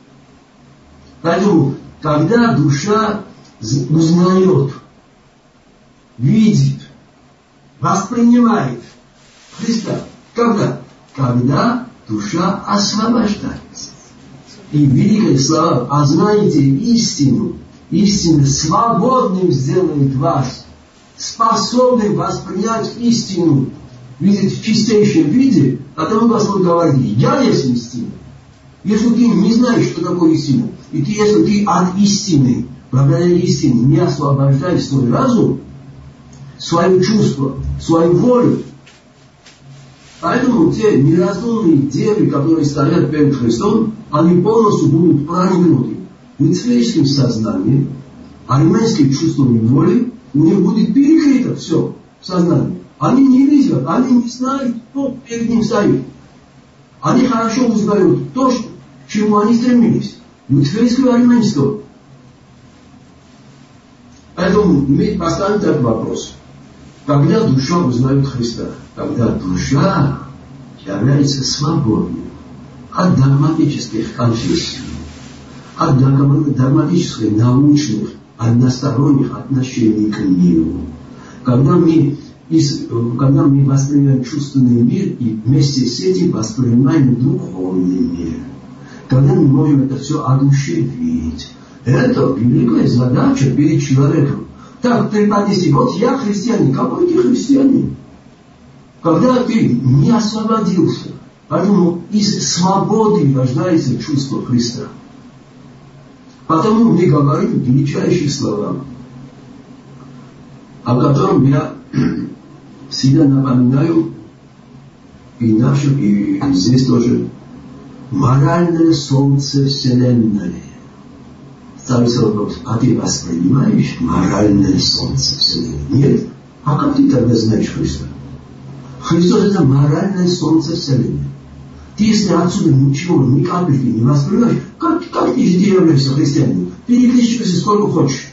Speaker 1: Поэтому, когда душа узнает, видит, воспринимает Христа, когда? Когда душа освобождается. И великие слова: «А знаете истину, истина свободным сделает вас, способным воспринять истину, видеть в чистейшем виде». Потому Господь говорит: «Я есть истина». Если ты не знаешь, что такое истина, и ты, если ты от истины, благодаря истине, не освобождаешь свой разум, свои чувства, свою волю, поэтому те неразумные девы, которые стоят перед Христом, они полностью будут проникнуты люциферическим сознанием, ариманским чувством воли, у них будет перекрыто все в сознании. Они не видят, они не знают, кто перед ним стоит. Они хорошо узнают то, что, к чему они стремились. Люциферского и ариманского. Поэтому мы поставим этот вопрос. Когда душа узнает Христа? Когда душа является свободной от догматических конфессий, от догматических, научных, односторонних отношений к миру. Когда мы, когда мы воспринимаем чувственный мир и вместе с этим воспринимаем духовный мир. Когда мы можем это все одушевить. Это великая задача перед человеком. Так, преподнести: вот я христианин. Какой ты христианин? Когда ты не освободился. Поэтому из свободы рождается чувство Христа. Потому мы говорим величайшие слова, о котором я всегда напоминаю и нашим, и здесь тоже. Моральное солнце Вселенной. Ставится вопрос: а ты воспринимаешь моральное солнце Вселенной? Нет? А как ты тогда знаешь Христа? Христос — это моральное солнце Вселенной. Ты, если отсюда ничего, ни капельки не воспринимаешь, как, как ты же являешься христианином? Перекрещивайся сколько хочешь.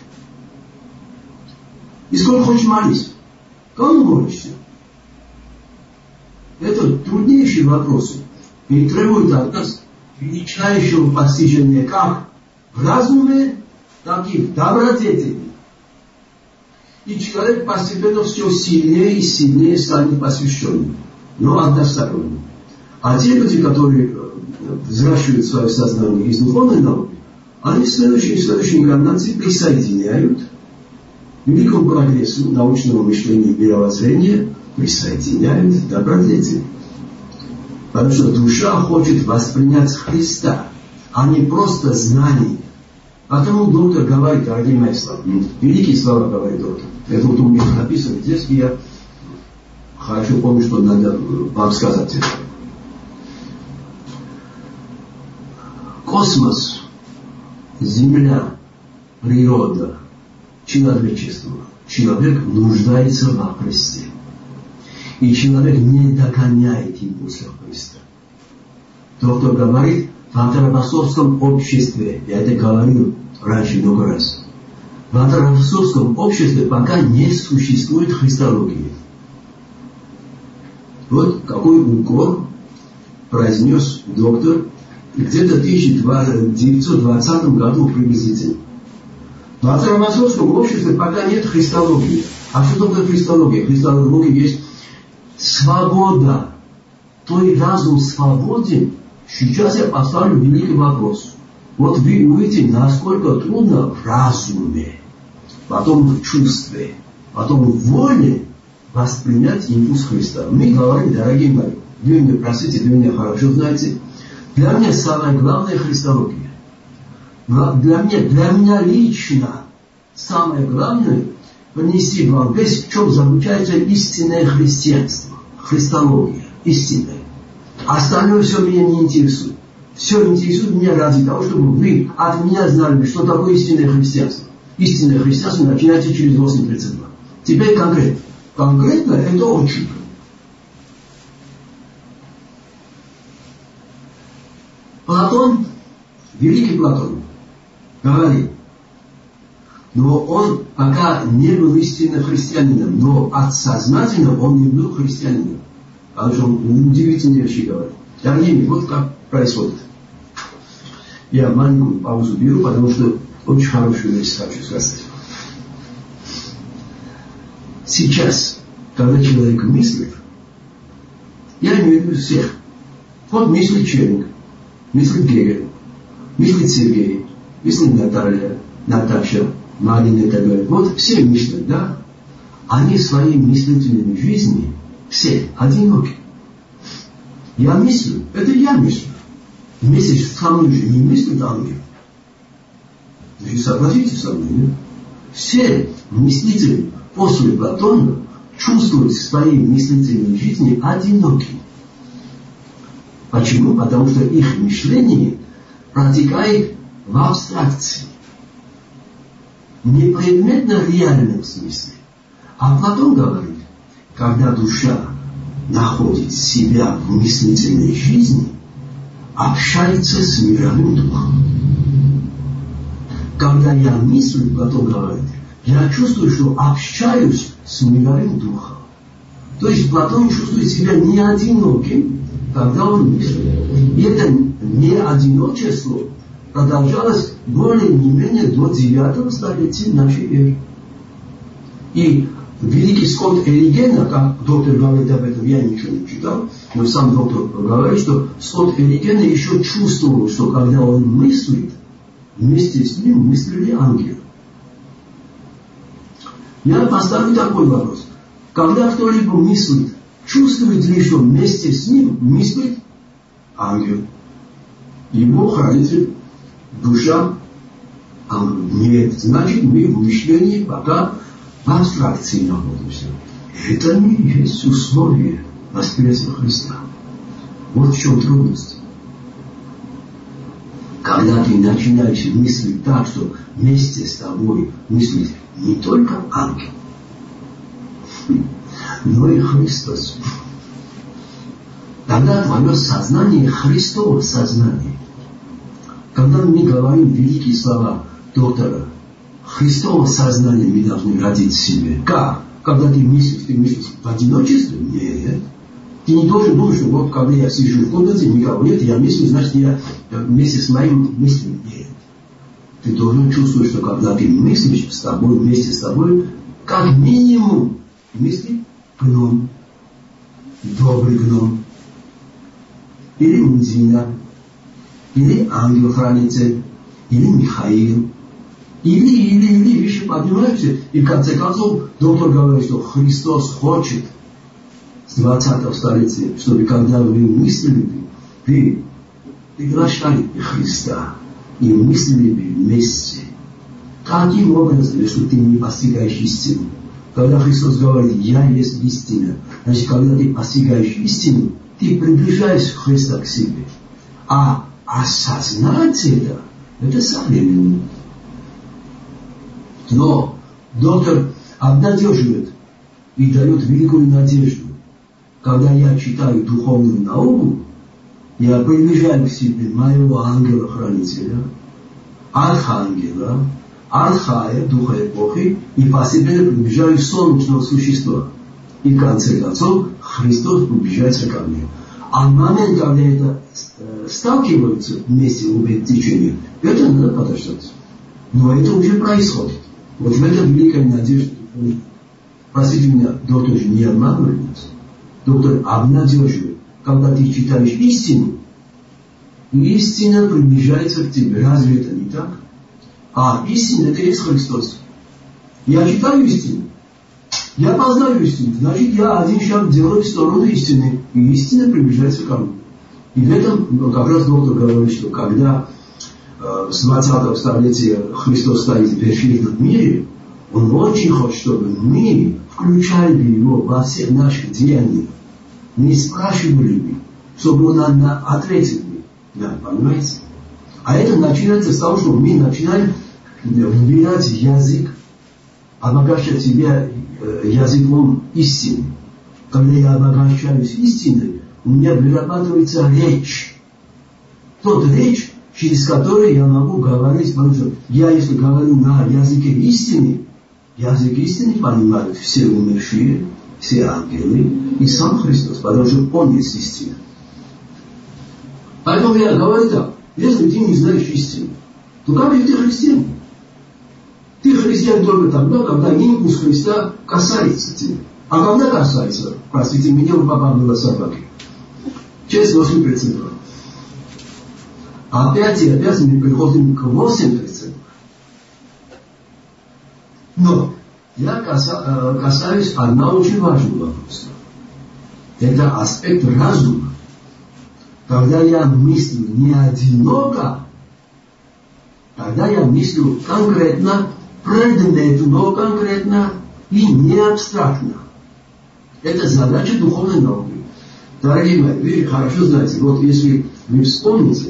Speaker 1: И сколько хочешь молись. Кому молишься? Это труднейшие вопросы. И требует от нас величайшего постижения как в разуме, так и в добродетели. И человек постепенно все сильнее и сильнее станет посвященным, но односторонним. А те люди, которые взращивают свое сознание из духовной науки, они в следующей, в следующей инкарнации присоединяют к великому прогрессу научного мышления и мировоззрения, присоединяют добродетель. Потому что душа хочет воспринять Христа, а не просто знание. Потому доктор говорит, дорогие мои слова, великие слова говорит доктор. Это вот у меня написано здесь, и я хорошо помню, что надо вам сказать это. Космос, Земля, природа, человечество. Человек нуждается во Христе. И человек не догоняет импульсов Христа. Доктор говорит, в антропософском обществе, я это говорил раньше много раз, в антропософском обществе пока не существует христологии. Вот какой укор произнес доктор где-то в тысяча девятьсот двадцатом году приблизительно. В антропософском обществе пока нет христологии. А что такое христология? Христология есть свобода. То и разум свободен. Сейчас я поставлю великий вопрос. Вот вы увидите, насколько трудно в разуме, потом в чувстве, потом в воле воспринять импульс Христа. Мы говорим, дорогие мои, вы меня простите, вы меня хорошо знаете, для меня самое главное христология. Для меня, для меня лично самое главное принести вам весь, в чем заключается истинное христианство. Христология, истинная. Остальное все меня не интересует. Все интересует меня ради того, чтобы вы от меня знали, что такое истинное христианство. Истинное христианство начинается через восемь тридцать два. Теперь конкретно. Конкретно это очень. Платон, великий Платон, говорит, но он пока не был истинно христианином, но отсознательно он не был христианином. Потому что он удивительные вещи говорит. Дорогие, вот как происходит. Я маленькую паузу беру, потому что очень хорошую вещь хочу сказать. Сейчас, когда человек мыслит, я имею в виду всех. Вот мыслит Черник, мыслит Гегель, мыслит Сергей, мыслит Наталья, Наташа, Марина и так далее. Вот все мыслят, да? Они своей мыслительной жизни все одиноки. Я мыслю, это я мыслю. Вместе со мной же не мыслит ангел. Вы согласитесь со мной, нет? Все мыслители после Платона чувствуют в своей мыслительной жизни одиноки. Почему? Потому что их мышление протекает в абстракции. Не предметно реальном смысле. А Платон говорит, когда душа находит себя в мыслительной жизни, общается с мировым духом. Когда я мыслю, Платон говорит, я чувствую, что общаюсь с мировым духом. То есть Платон чувствует себя не одиноким, когда он мыслит. И это не одиночество продолжалось более не менее до девятого столетия нашей эры. И великий Скотт Эригена, как доктор говорит об этом, я ничего не читал, но сам доктор говорит, что Скотт Эригена еще чувствовал, что когда он мыслит, вместе с ним мыслили ангелы. Я поставлю такой вопрос. Когда кто-либо мыслит, чувствует ли, что вместе с ним мыслит ангел? Его хранитель, душа, ангел. Нет, значит, мы в мышлении пока в абстракции находимся. Это не есть условие восприятия Христа. Вот в чем трудность. Когда ты начинаешь мыслить так, что вместе с тобой мыслит не только ангел, но и Христос. Тогда твое сознание Христово сознание. Когда мы говорим великие слова доктора, Христово сознание мы должны родить в себе. Как? Когда ты мыслишь, ты мыслишь в одиночестве? Нет. Ты не должен думать, что вот когда я сижу в комнате, никого нет, я мыслю, значит я вместе с моим мыслью. Нет. Ты должен чувствовать, что когда ты мыслишь с тобой, вместе с тобой, как минимум мысли гном, добрый гном. или Мудзина, или ангел-хранитель, или Михаил, или, или, или, вещи поднимаются, и в конце концов доктор говорит, что Христос хочет с двадцатого столетия, чтобы когда вы мыслили, вы приглашали Христа и мыслили вместе. Каким образом, если ты не постигаешь истину? Когда Христос говорит, я есть истина, значит, когда ты постигаешь истину, ты приближаешь Христа к себе. А осознать это, это современно. Но доктор обнадеживает и дает великую надежду. Когда я читаю духовную науку, я приближаю к себе моего ангела-хранителя, архангела, архая, духа эпохи, и постепенно приближаю солнечного существа. И в конце концов Христос приближается ко мне. А в момент, когда это э, сталкиваются вместе в обе течения, это надо подождать. Но это уже происходит. Вот в этом великая надежда. Простите меня, доктор же не обманывает нас. Доктор обнадеживает. Когда ты читаешь истину, истина приближается к тебе. Разве это не так? А истина — это есть Христос. Я читаю истину. Я познаю истину. Значит, я один шаг делаю в сторону истины. И истина приближается ко мне. И в этом как раз доктор говорит, что когда э, с двадцатого столетия Христос стоит в эфирном мире, Он очень хочет, чтобы мы включали Его во всех наших деяниях. Не спрашивали бы, чтобы Он на, ответил бы. Да, понимаете? А это начинается с того, что мы начинаем выбирать язык, обогащать себя языком истины. Когда я обогащаюсь истиной, у меня вырабатывается речь. Тот речь, через которую я могу говорить, потому что я, если говорю на языке истины, язык истины понимают все умершие, все ангелы и сам Христос, потому что Он есть истина. Поэтому я говорю так, если ты не знаешь истину, то как же ты христианин? Ты христиан только тогда, когда импульс Христа касается тебя. А когда касается, простите меня, у папа было собаки. Через восемь процентов. Опять и опять мы приходим к восемь процентов. Но я каса, касаюсь одного очень важного вопроса. Это аспект разума. Когда я мыслю не одиноко, тогда я мыслю конкретно, предметно, конкретно и не абстрактно. Это задача духовной науки. Дорогие мои, вы хорошо знаете, вот если вы вспомните,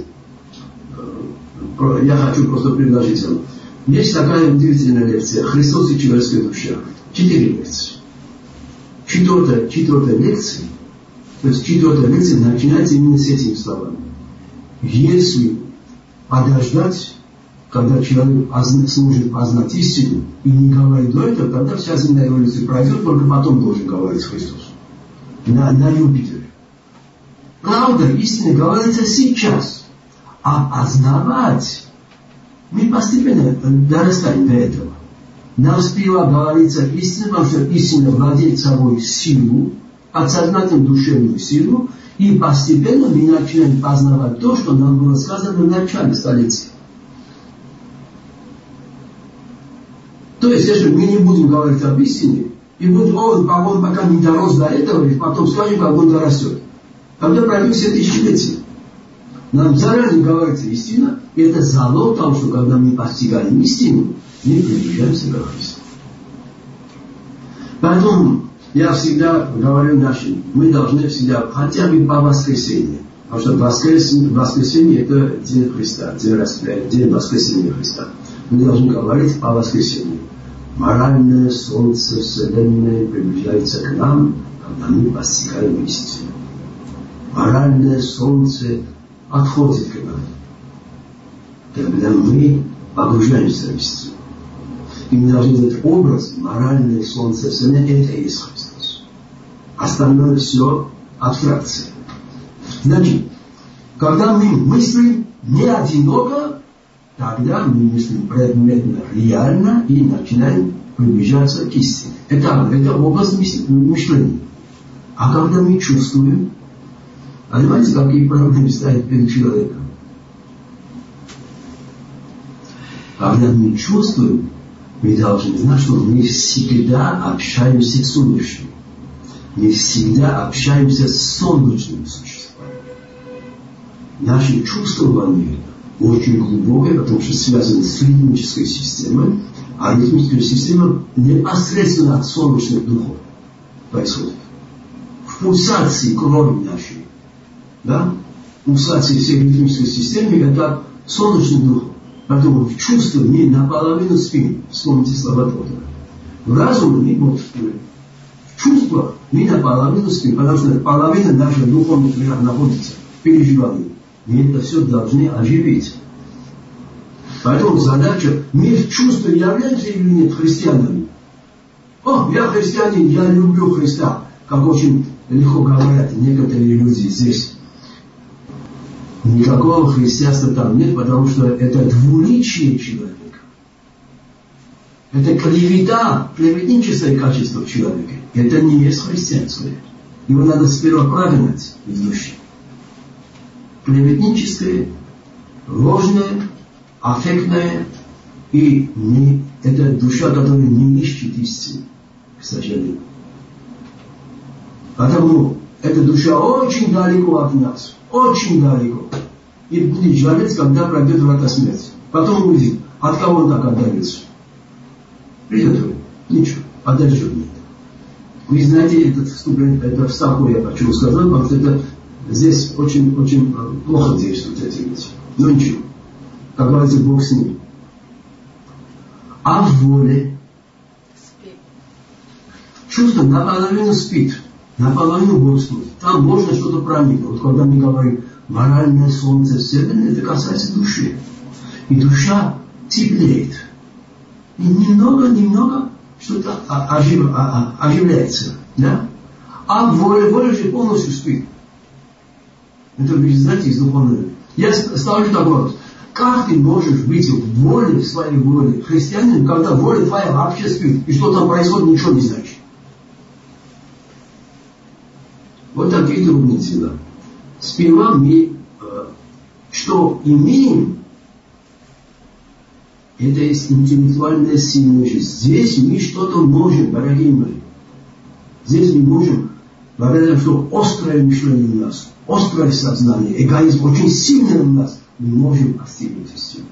Speaker 1: я хочу просто предложить вам. Есть такая удивительная лекция «Христос и человеческая душа». Четыре лекции. Четвертая, четвертая лекция, то есть четвертая лекция начинается именно с этими словами. Если подождать, когда человек сможет познать истину и не говорит до этого, тогда вся земная эволюция пройдет, только потом должен говорить Христос. На, на Юпитере. Правда, истина говорится сейчас. А познавать мы постепенно дорастаем до этого. Нам сперва говорится истина, потому что истина владеет собой силу, подсознательную душевную силу, и постепенно мы начинаем познавать то, что нам было сказано в начале столетия. То есть, если мы не будем говорить об истине, и будем, он, он пока не дорос до этого, и потом скажем, как он дорастет, тогда пройдет все тысячелетия. Нам заранее говорится истина, и это залог того, что когда мы постигаем истину, мы приближаемся к Христу. Поэтому я всегда говорю нашим, мы должны всегда, хотя бы по воскресенье, потому что воскресенье, воскресенье это день Христа, день, день воскресения Христа. Мы должны говорить по воскресенью. Моральное солнце Вселенной приближается к нам, когда мы постигаем истину. Моральное солнце отходит к нам, когда мы погружаемся в истину. И мы должны знать образ, моральное солнце Вселенной, это и есть Христос. Остальное все абстракция. Значит, когда мы мыслим не одиноко, тогда мы мыслим предметно, реально и начинаем приближаться к истине. Это, это образ мышления. А когда мы чувствуем, Понимаете, какие проблемы стоят перед человеком? Когда мы чувствуем, мы должны знать, что мы всегда общаемся с солнечным. Мы всегда общаемся с солнечным существом. Наши чувствования очень глубокое, потому что связаны с ритмической системой, а ритмическая система непосредственно от солнечных духов происходит. В пульсации крови нашей, да, пульсации всей ритмической системы это солнечный дух. Поэтому в чувстве мы наполовину спим. Вспомните слова Тодора. В разуме мы бодрствуем. В чувствах мы наполовину спим, потому что половина нашего духовных мира находится в переживании. Мы это все должны оживить. Поэтому задача, мы в чувстве являемся или нет христианами. О, я христианин, я люблю Христа. Как очень легко говорят некоторые люди здесь. Никакого христианства там нет, потому что это двуличие человека. Это клевета, клеветническое качество человека. Это не есть христианское. Его надо сперва прогнать из души. Клеветническое, ложное, аффектное, и не, это душа, которая не ищет истины, к сожалению. Поэтому эта душа очень далеко от нас, очень далеко. И будет жалеть, когда пройдет врата смерти. Потом увидит, от кого он так отдалился. Придет он, ничего, подождет. Вы знаете, этот вступление, это вставку я хочу сказать, потому что это здесь очень-очень плохо действуют эти вещи. Но ничего. Как говорится, Бог с ним. А в воле чувство наполовину спит, наполовину бодрствует. Там можно что-то проникнуть. Вот когда мы говорим моральное солнце Вселенной, это касается души. И душа теплеет. И немного-немного что-то ожив, оживляется. Да? А воля, воля же полностью спит. Это вы знаете из духовного. Я ставлю такой вопрос. Как ты можешь быть в воле, в своей воле христианином, когда воля твоя вообще спит? И что там происходит, ничего не значит. Вот такие трудные дела. Сперва мы, э, что имеем, это есть интеллектуальная сильная жизнь. Здесь мы что-то можем, дорогие мои. Здесь мы можем, благодаря что острое мышление у нас, острое сознание, эгоизм очень сильный у нас, мы можем постигнуть истину.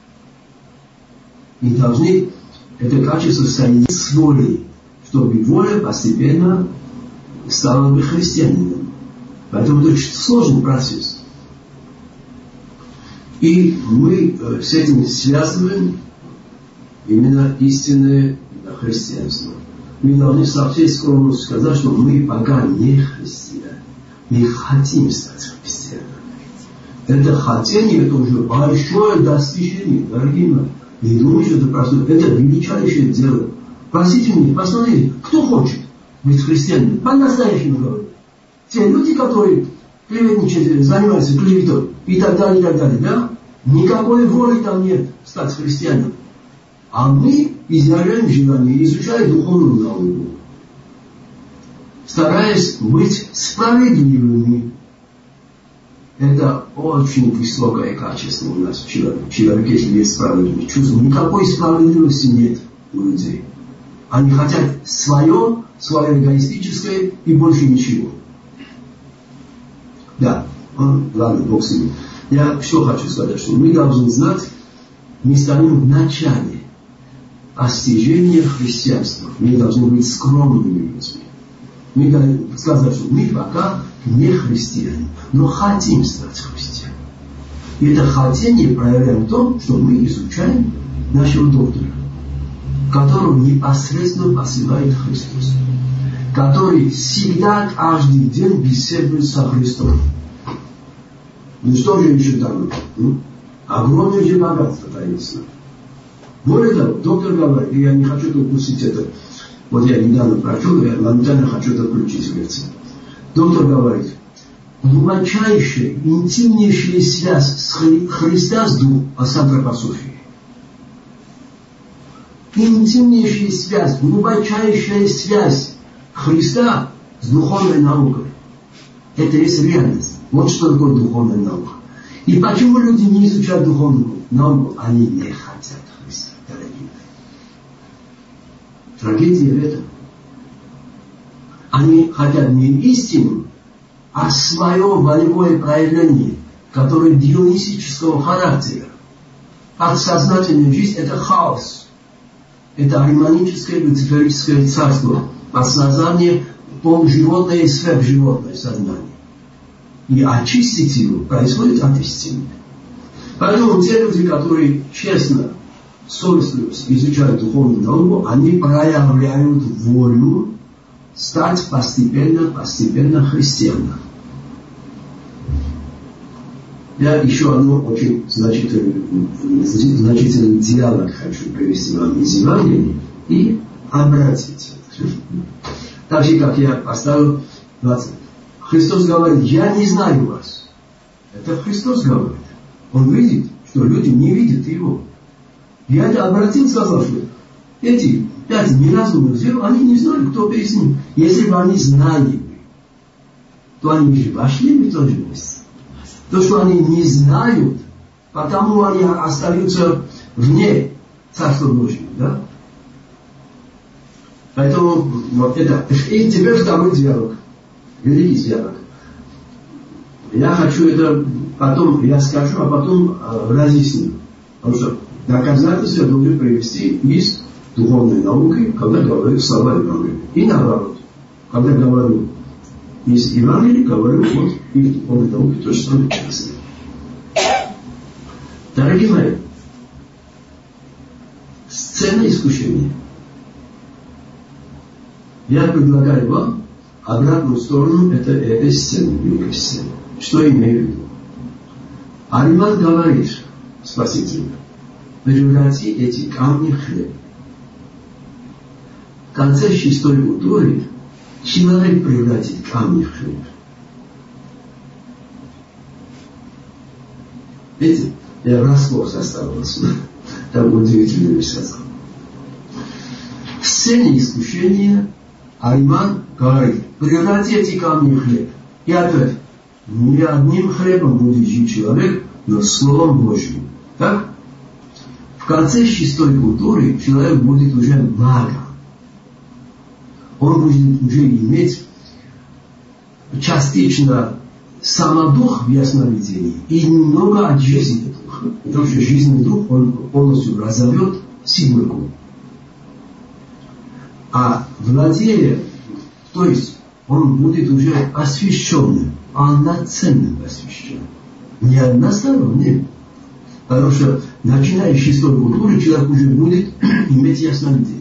Speaker 1: И должны это качество соединить с волей, чтобы воля постепенно стала бы христианином. Поэтому это очень сложный процесс. И мы с этим связываем именно истинное христианство. Мы должны со всей скромностью сказать, что мы пока не христиане. Мы хотим стать христианами. Это хотение, это уже большое достижение, дорогие мои. Не думайте, что это простое. Это величайшее дело. Простите меня, посмотрите, кто хочет быть христианином? По-настоящему говорю. Те люди, которые клеветничают, занимаются клеветой и так далее, и так далее, да? Никакой воли там нет стать христианином. А мы изъявляем желание, изучая духовную науку, стараясь быть справедливыми. Это очень высокое качество у нас в человеке. Человек, если есть справедливость, чувство. Никакой справедливости нет у людей. Они хотят свое, свое эгоистическое и больше ничего. Да, ладно, Бог с ним. Я что хочу сказать, что мы должны знать, мы стоим в начале постижения христианства. Мы должны быть скромными людьми. Мы должны сказать, что мы пока не христиане, но хотим стать христианами. И это хотение проявляем в том, что мы изучаем нашего доктора, которого непосредственно посылает Христос, который всегда, каждый день беседует со Христом. Ну что же еще там? Ну, огромное же богатство таится. Более того, доктор говорит, и я не хочу упустить это, вот я недавно прочел, я моментально хочу это включить в лекцию. Доктор говорит, глубочайшая, интимнейшая связь с Хри- Христа с, дух, с антропософией. Интимнейшая связь, глубочайшая связь Христа с духовной наукой. Это есть реальность. Вот что такое духовная наука. И почему люди не изучают духовную науку? Они не хотят Христа, дорогие. Трагедия в этом. Они хотят не истину, а свое волевое проявление, которое дионисического характера. Подсознательная жизнь – это хаос. Это ариманическое люциферическое царство. Подсознание полуживотное и сверхживотное сознание. И очистить его происходит от истины. Поэтому те люди, которые честно, совестно изучают духовную науку, они проявляют волю стать постепенно, постепенно христианином. Я еще одну очень значительный, значительный диалог хочу привести вам из Евангелия и обратить. Так же, как я поставил двадцать. Христос говорит, я не знаю вас. Это Христос говорит. Он видит, что люди не видят его. Я это обратил, сказал, что эти пять неразумных зверей, они не знали, кто перед ним. Если бы они знали, то они же вошли в то же место. То, что они не знают, потому они остаются вне Царства Божьего. Да? Поэтому вот это. И теперь второй диалог. Великий диалог. Я хочу это потом, я скажу, а потом э, разъясню. Потому что доказательства должен привести из духовной науки, когда говорю слова Евангелия. И наоборот. Когда говорю из Евангелия, говорю вот из духовной науки, то же самое честно. Дорогие мои, сцена искушения. Я предлагаю вам обратную сторону это, этой сцены, великой сцены. Что имею в виду? Ариман говорит Спасителю, преврати эти камни в хлеб. В конце шестой главы человек превратит камни в хлеб. Видите, я врасплох составился. Там удивительно сказал. В сцене искушения Ариман говорит, преврати эти камни в хлеб. И опять, не одним хлебом будет жить человек, но Словом Божьим. Так? В конце шестой культуры человек будет уже магом. Он будет уже иметь частично самодух в ясновидении и немного от жизни духа. Потому что жизненный дух он полностью разовьет символику. А владея, то есть он будет уже освященным, полноценным освященным. Не односторонним. Потому что начиная с шестой культуры человек уже будет иметь ясновидение.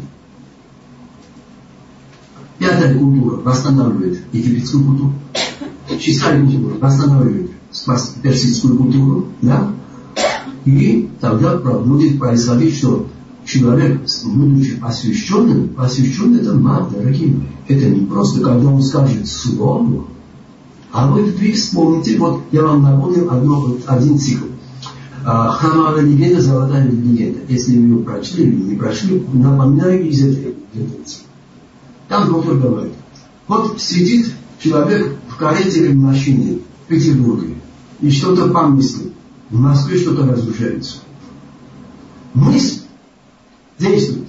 Speaker 1: Пятая культура восстанавливает египетскую культуру. Шестая культура восстанавливает персидскую культуру. Да? И тогда будет происходить, что человек, будучи освященным, освященный это маг, дорогие мои. Это не просто, когда он скажет слово. А вы, вы вспомните, вот я вам напомнил одно, один цикл. Храмовая легенда, золотая легенда. Если вы ее прочли или не прочли, напоминаю из этой легенды. Там доктор говорит, вот сидит человек в карете или в машине в Петербурге, и что-то помыслит. В Москве что-то разрушается. Мысль действует.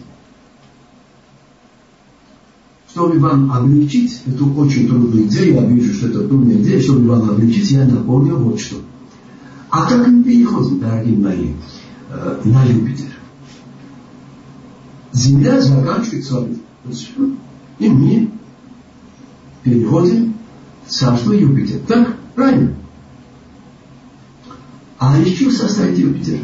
Speaker 1: Чтобы вам облегчить эту очень трудную идею, я вижу, что это трудная идея, чтобы вам облегчить, я напомню вот что. А как мы переходим, дорогие мои, э, на Юпитер? Земля заканчивает свою. И мы переходим в царство Юпитера. Так? Правильно? А из чего состоит Юпитер?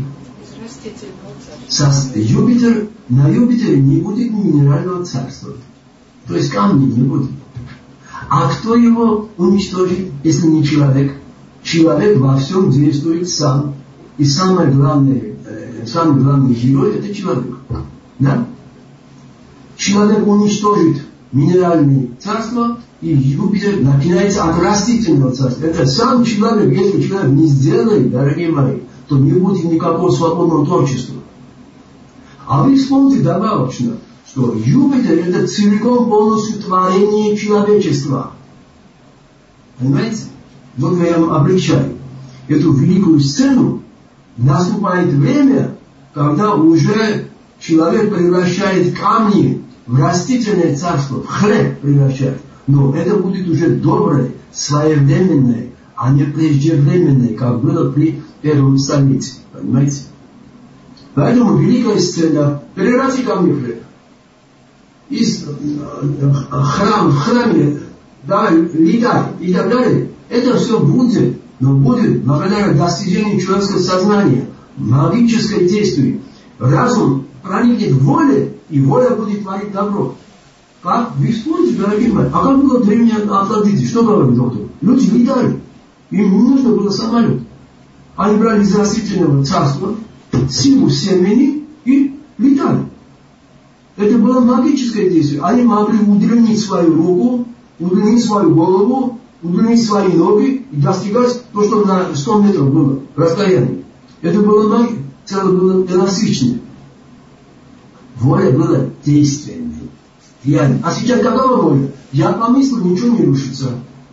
Speaker 1: Со... Юпитер, на Юпитере не будет минерального царства. То есть камней не будет. А кто его уничтожит, если не человек? Человек во всем действует сам. И самое главное, э, самый главный герой это человек. Да? Человек уничтожит минеральное царство, и Юпитер начинается от растительного царства. Это сам человек, если человек не сделает, дорогие мои, то не будет никакого свободного творчества. А вы вспомните добавочно, что Юпитер это целиком полностью творение человечества. Понимаете? вот я вам облегчаю, эту великую сцену, наступает время, когда уже человек превращает камни в растительное царство, в хлеб превращает. Но это будет уже доброе, своевременное, а не преждевременное, как было при первом столетии. Понимаете? Поэтому великая сцена, преврати ко мне хлеб. Из храм, в храме, да, летай и так далее. Это все будет, но будет благодаря достижению человеческого сознания, магическое действие. Разум проникнет в волю, и воля будет творить добро. Как? Вы вспомните, дорогие мои, а как было древние атлантиды? Что говорит доктор? Люди летали. Им не нужно было самолет. Они брали из растительного царства силу семени и летали. Это было магическое действие. Они могли удлинить свою руку, удлинить свою голову, удлинить свои ноги и достигать то, что на сто метров было расстояние. Это было магия. Тело было эластичное. Воля была действенной. Реально. А сейчас какова воля? Я помыслил, ничего не рушится.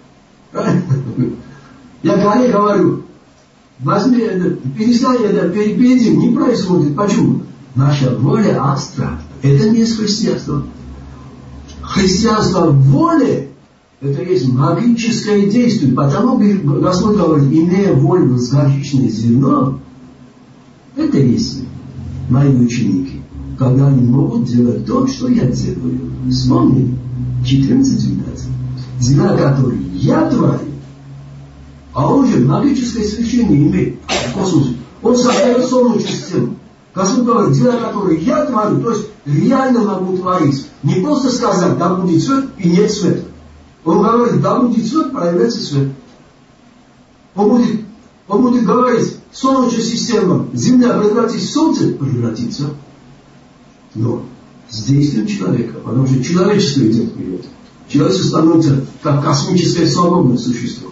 Speaker 1: Я Гале говорю, возьми это, перестань это, перейди, не происходит. Почему? Наша воля абстрактна. Это не есть христианство. Христианство в воле, это есть магическое действие. Потому Господь говорит, имея волю возгорчичное зерно, это есть мои ученики. Когда они могут делать то, что я делаю. Вспомни, четырнадцать двенадцать. Дела, которые я творю, а он же магическое священие имеет в космосе. Он создает солнечную систему. Господь говорит, дела, которые я творю, то есть реально могу творить. Не просто сказать, да будет свет и нет света. Он говорит, да будет свет, проявляется свет. Он будет, он будет говорить, солнечная система, Земля превратится в солнце, превратится. Но с действием человека, потому что человечество идет вперед. Человечество становится как космическое свободное существо.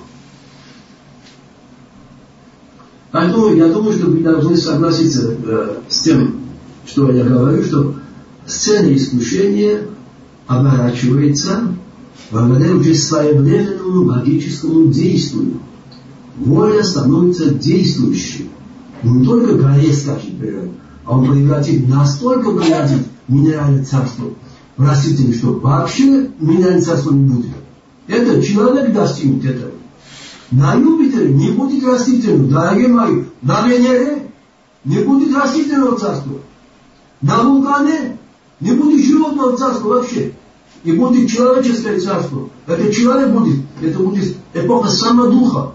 Speaker 1: Поэтому я думаю, что вы должны согласиться э, с тем, что я говорю, что сцена искушения оборачивается благодаря уже своевременному магическому действию. Воля становится действующей. Не только горе скажет природа, а он превратит, настолько превратит минеральное царство в растительное, что вообще минеральное царство не будет. Это человек достигнет этого. На Юпитере не будет растительного, дорогие мои. На Венере не будет растительного царства. На Вулкане не будет животного царства вообще. И будет человеческое царство. Это человек будет, это будет эпоха самодуха.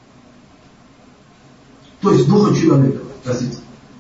Speaker 1: То есть духа человека. Простите.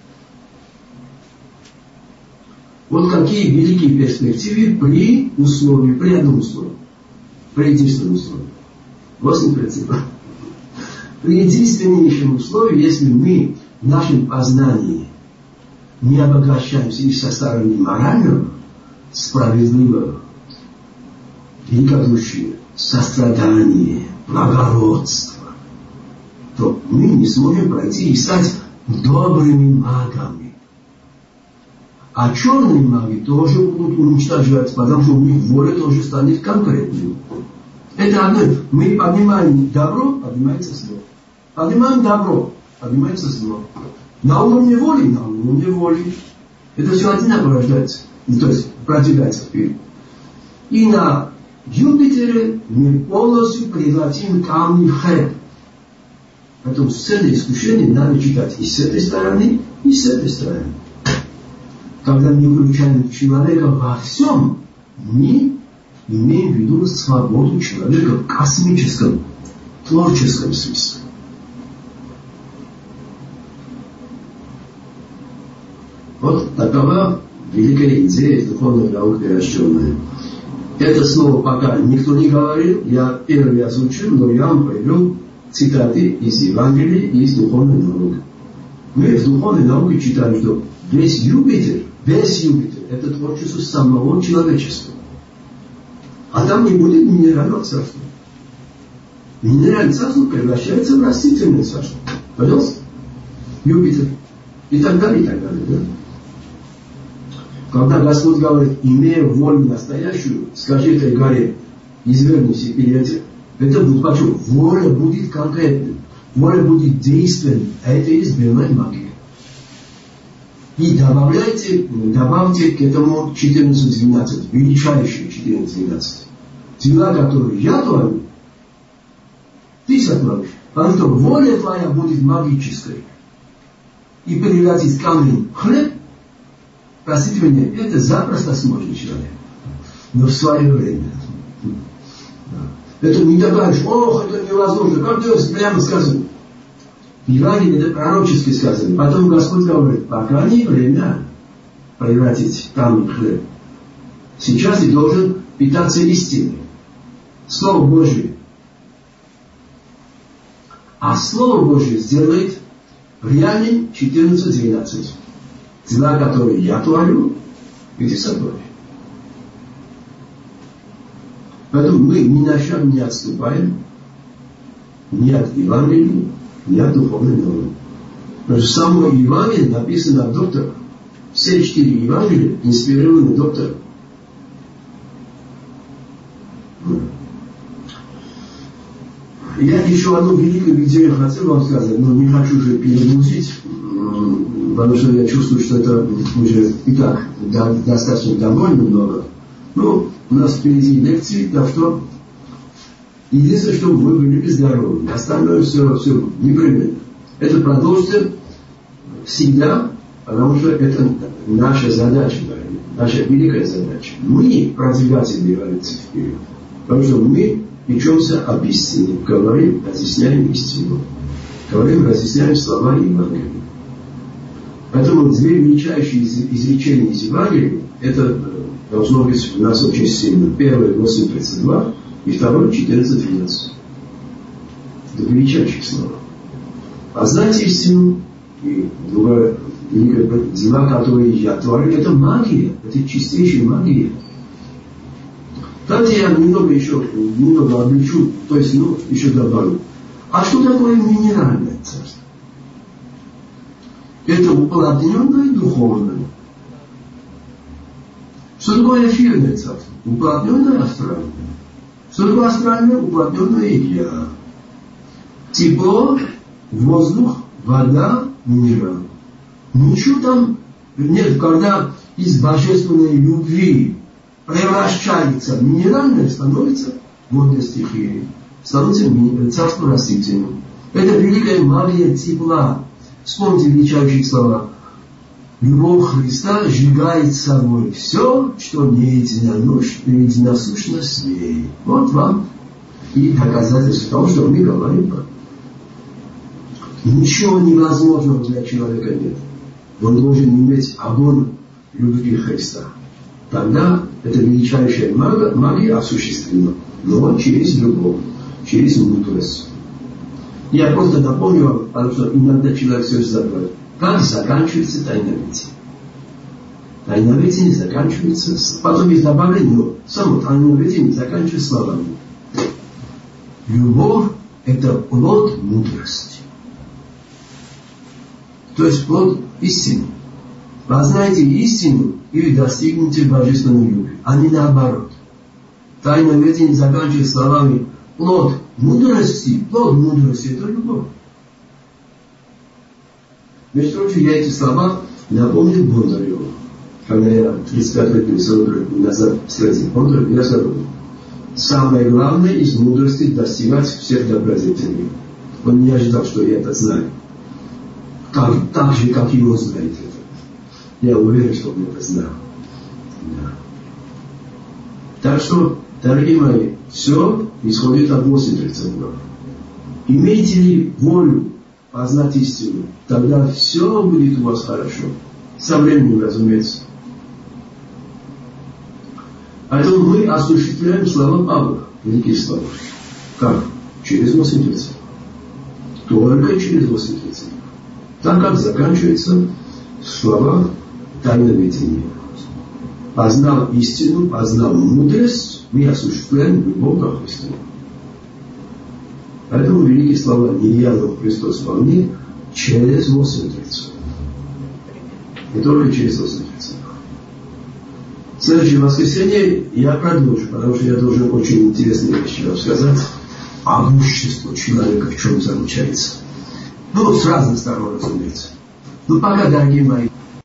Speaker 1: Вот какие великие перспективы при условии, при одном условии. При единственном условии. восемь принципов. При единственнейшем условии, если мы в нашем познании не обогащаемся и со стороны морального, справедливого, великодушия, сострадания, благородства, то мы не сможем пройти и стать добрыми магами. А черные маги тоже будут уничтожать, потому что у них воля тоже станет конкретной. Это одно. Мы поднимаем добро, поднимается зло. Поднимаем добро, поднимается зло. На уровне воли, на уровне воли. Это все одинаково рождается. То есть продвигается вперед. И на Юпитере мы полностью превратим камни в хлеб. Поэтому сцены искушения надо читать и с этой стороны, и с этой стороны. Когда мы включаем человека во всем, мы имеем в виду свободу человека в космическом, творческом смысле. Вот такова великая идея духовной науки прирожденная. Это снова пока никто не говорил, я первый озвучил, но я вам привел цитаты из Евангелия и из духовной науки. Мы в духовной науке читаем, что весь Юпитер, весь Юпитер, это творчество самого человечества. А там не будет минерального царства. Минеральное царство превращается в растительное царство. Пожалуйста. Юпитер. И так далее, и так далее. Да? Когда Господь говорит, имея волю настоящую, скажи этой горе, извернись и перейди. Это будет, почему? Воля будет конкретной. Воля будет действенной. А это и есть белая магия. И добавляйте, добавьте к этому четырнадцать двенадцать. Величайшие четырнадцать двенадцать. Дела, которые я творю, ты сотворишь. Потому что воля твоя будет магической. И превратить камень в хлеб, простите меня, это запросто сможет человек. Но в свое время. Это не добавишь, ох, это невозможно. Как ты прямо сказано? В Евангелии это пророчески сказано. Потом Господь говорит, пока не время превратить камень в хлеб. Сейчас ты должен питаться истиной. Слово Божие. А Слово Божие сделает реальным четырнадцать двенадцать. Дела, которые я творю, и ты сотворишь. Поэтому мы ни на шаг не отступаем ни от Евангелия, ни от духовной нормы. Потому что само Евангелие написано от доктора. Все четыре Евангелия инспирированы доктором. Я еще одну великую идею хотел вам сказать, но не хочу уже перегрузить, потому что я чувствую, что это уже и так достаточно довольно много. Ну, у нас впереди лекции, так что единственное, чтобы вы были здоровы. Остальное все, все непременно. Это продолжится всегда, потому что это наша задача, наша великая задача. Мы продвигатели эволюции вперед. Потому что мы печемся об истине, говорим, разъясняем истину. Говорим, разъясняем слова Евангелия. Поэтому две величайшие изречения из Евангелия, это должно быть у нас очень сильно. Первое восемь тридцать два и второе четырнадцать двенадцать. Это величайшие слова. Познайте истину и другое, дела, которые я творю, это магия, это чистейшая магия. Давайте я немного еще, немного облечу, то есть, ну, еще добавлю. А что такое минеральное царство? Это уплотненное и духовное. Что такое эфирное царство? Уплотненное и астральное. Что такое астральное? Уплотненное и я. Тепло, воздух, вода, минерал. Ничего там нет, когда из божественной любви превращается минеральное, становится водной стихией, становится царство растительным. Это великая магия тепла. Вспомните величайшие слова. Любовь Христа сжигает собой все, что не единосущно с ней. Вот вам и доказательство того, что мы говорим. Ничего невозможного для человека нет. Он должен иметь огонь любви Христа. Тогда эта величайшая магия, магия осуществима. Но через любовь, через мудрость. Я просто напомню вам, потому что иногда человек все забывает. Как заканчивается тайноведение? Тайноведение заканчивается, потом есть добавление, но само тайноведение заканчивается словами. Любовь – это плод мудрости. То есть плод истины. Познайте истину и достигнете божественной любви, а не наоборот. Тайноведение заканчивается словами плод мудрости, плод мудрости – это любовь. Между прочим, я эти слова напомнил Бондареву, когда я тридцать пять лет или сорок лет назад встретил Бондарев, я сказал, самое главное из мудрости достигать всех добродетелей. Он не ожидал, что я это знаю. Так, так же, как и он знает это. Я уверен, что он это знал. Да. Так что, дорогие мои, все исходит от восемь тридцать два. Имеете ли волю познать истину, тогда все будет у вас хорошо. Со временем, разумеется. Поэтому мы осуществляем слова Павла, великие слова. Как? Через восемь тридцать. Только через восемь тридцать. Так как заканчиваются слова тайноведения. Познал истину, познал мудрость, мы осуществляем любовь ко Христу. Поэтому великие слова «Не я, но Христос во мне» через восемь тридцать. Не только через восемь тридцать. В следующее воскресенье я продолжу, потому что я должен очень интересные вещи вам сказать. могущество человека в чем заключается. Ну, с разных сторон, разумеется. Ну, пока, дорогие мои.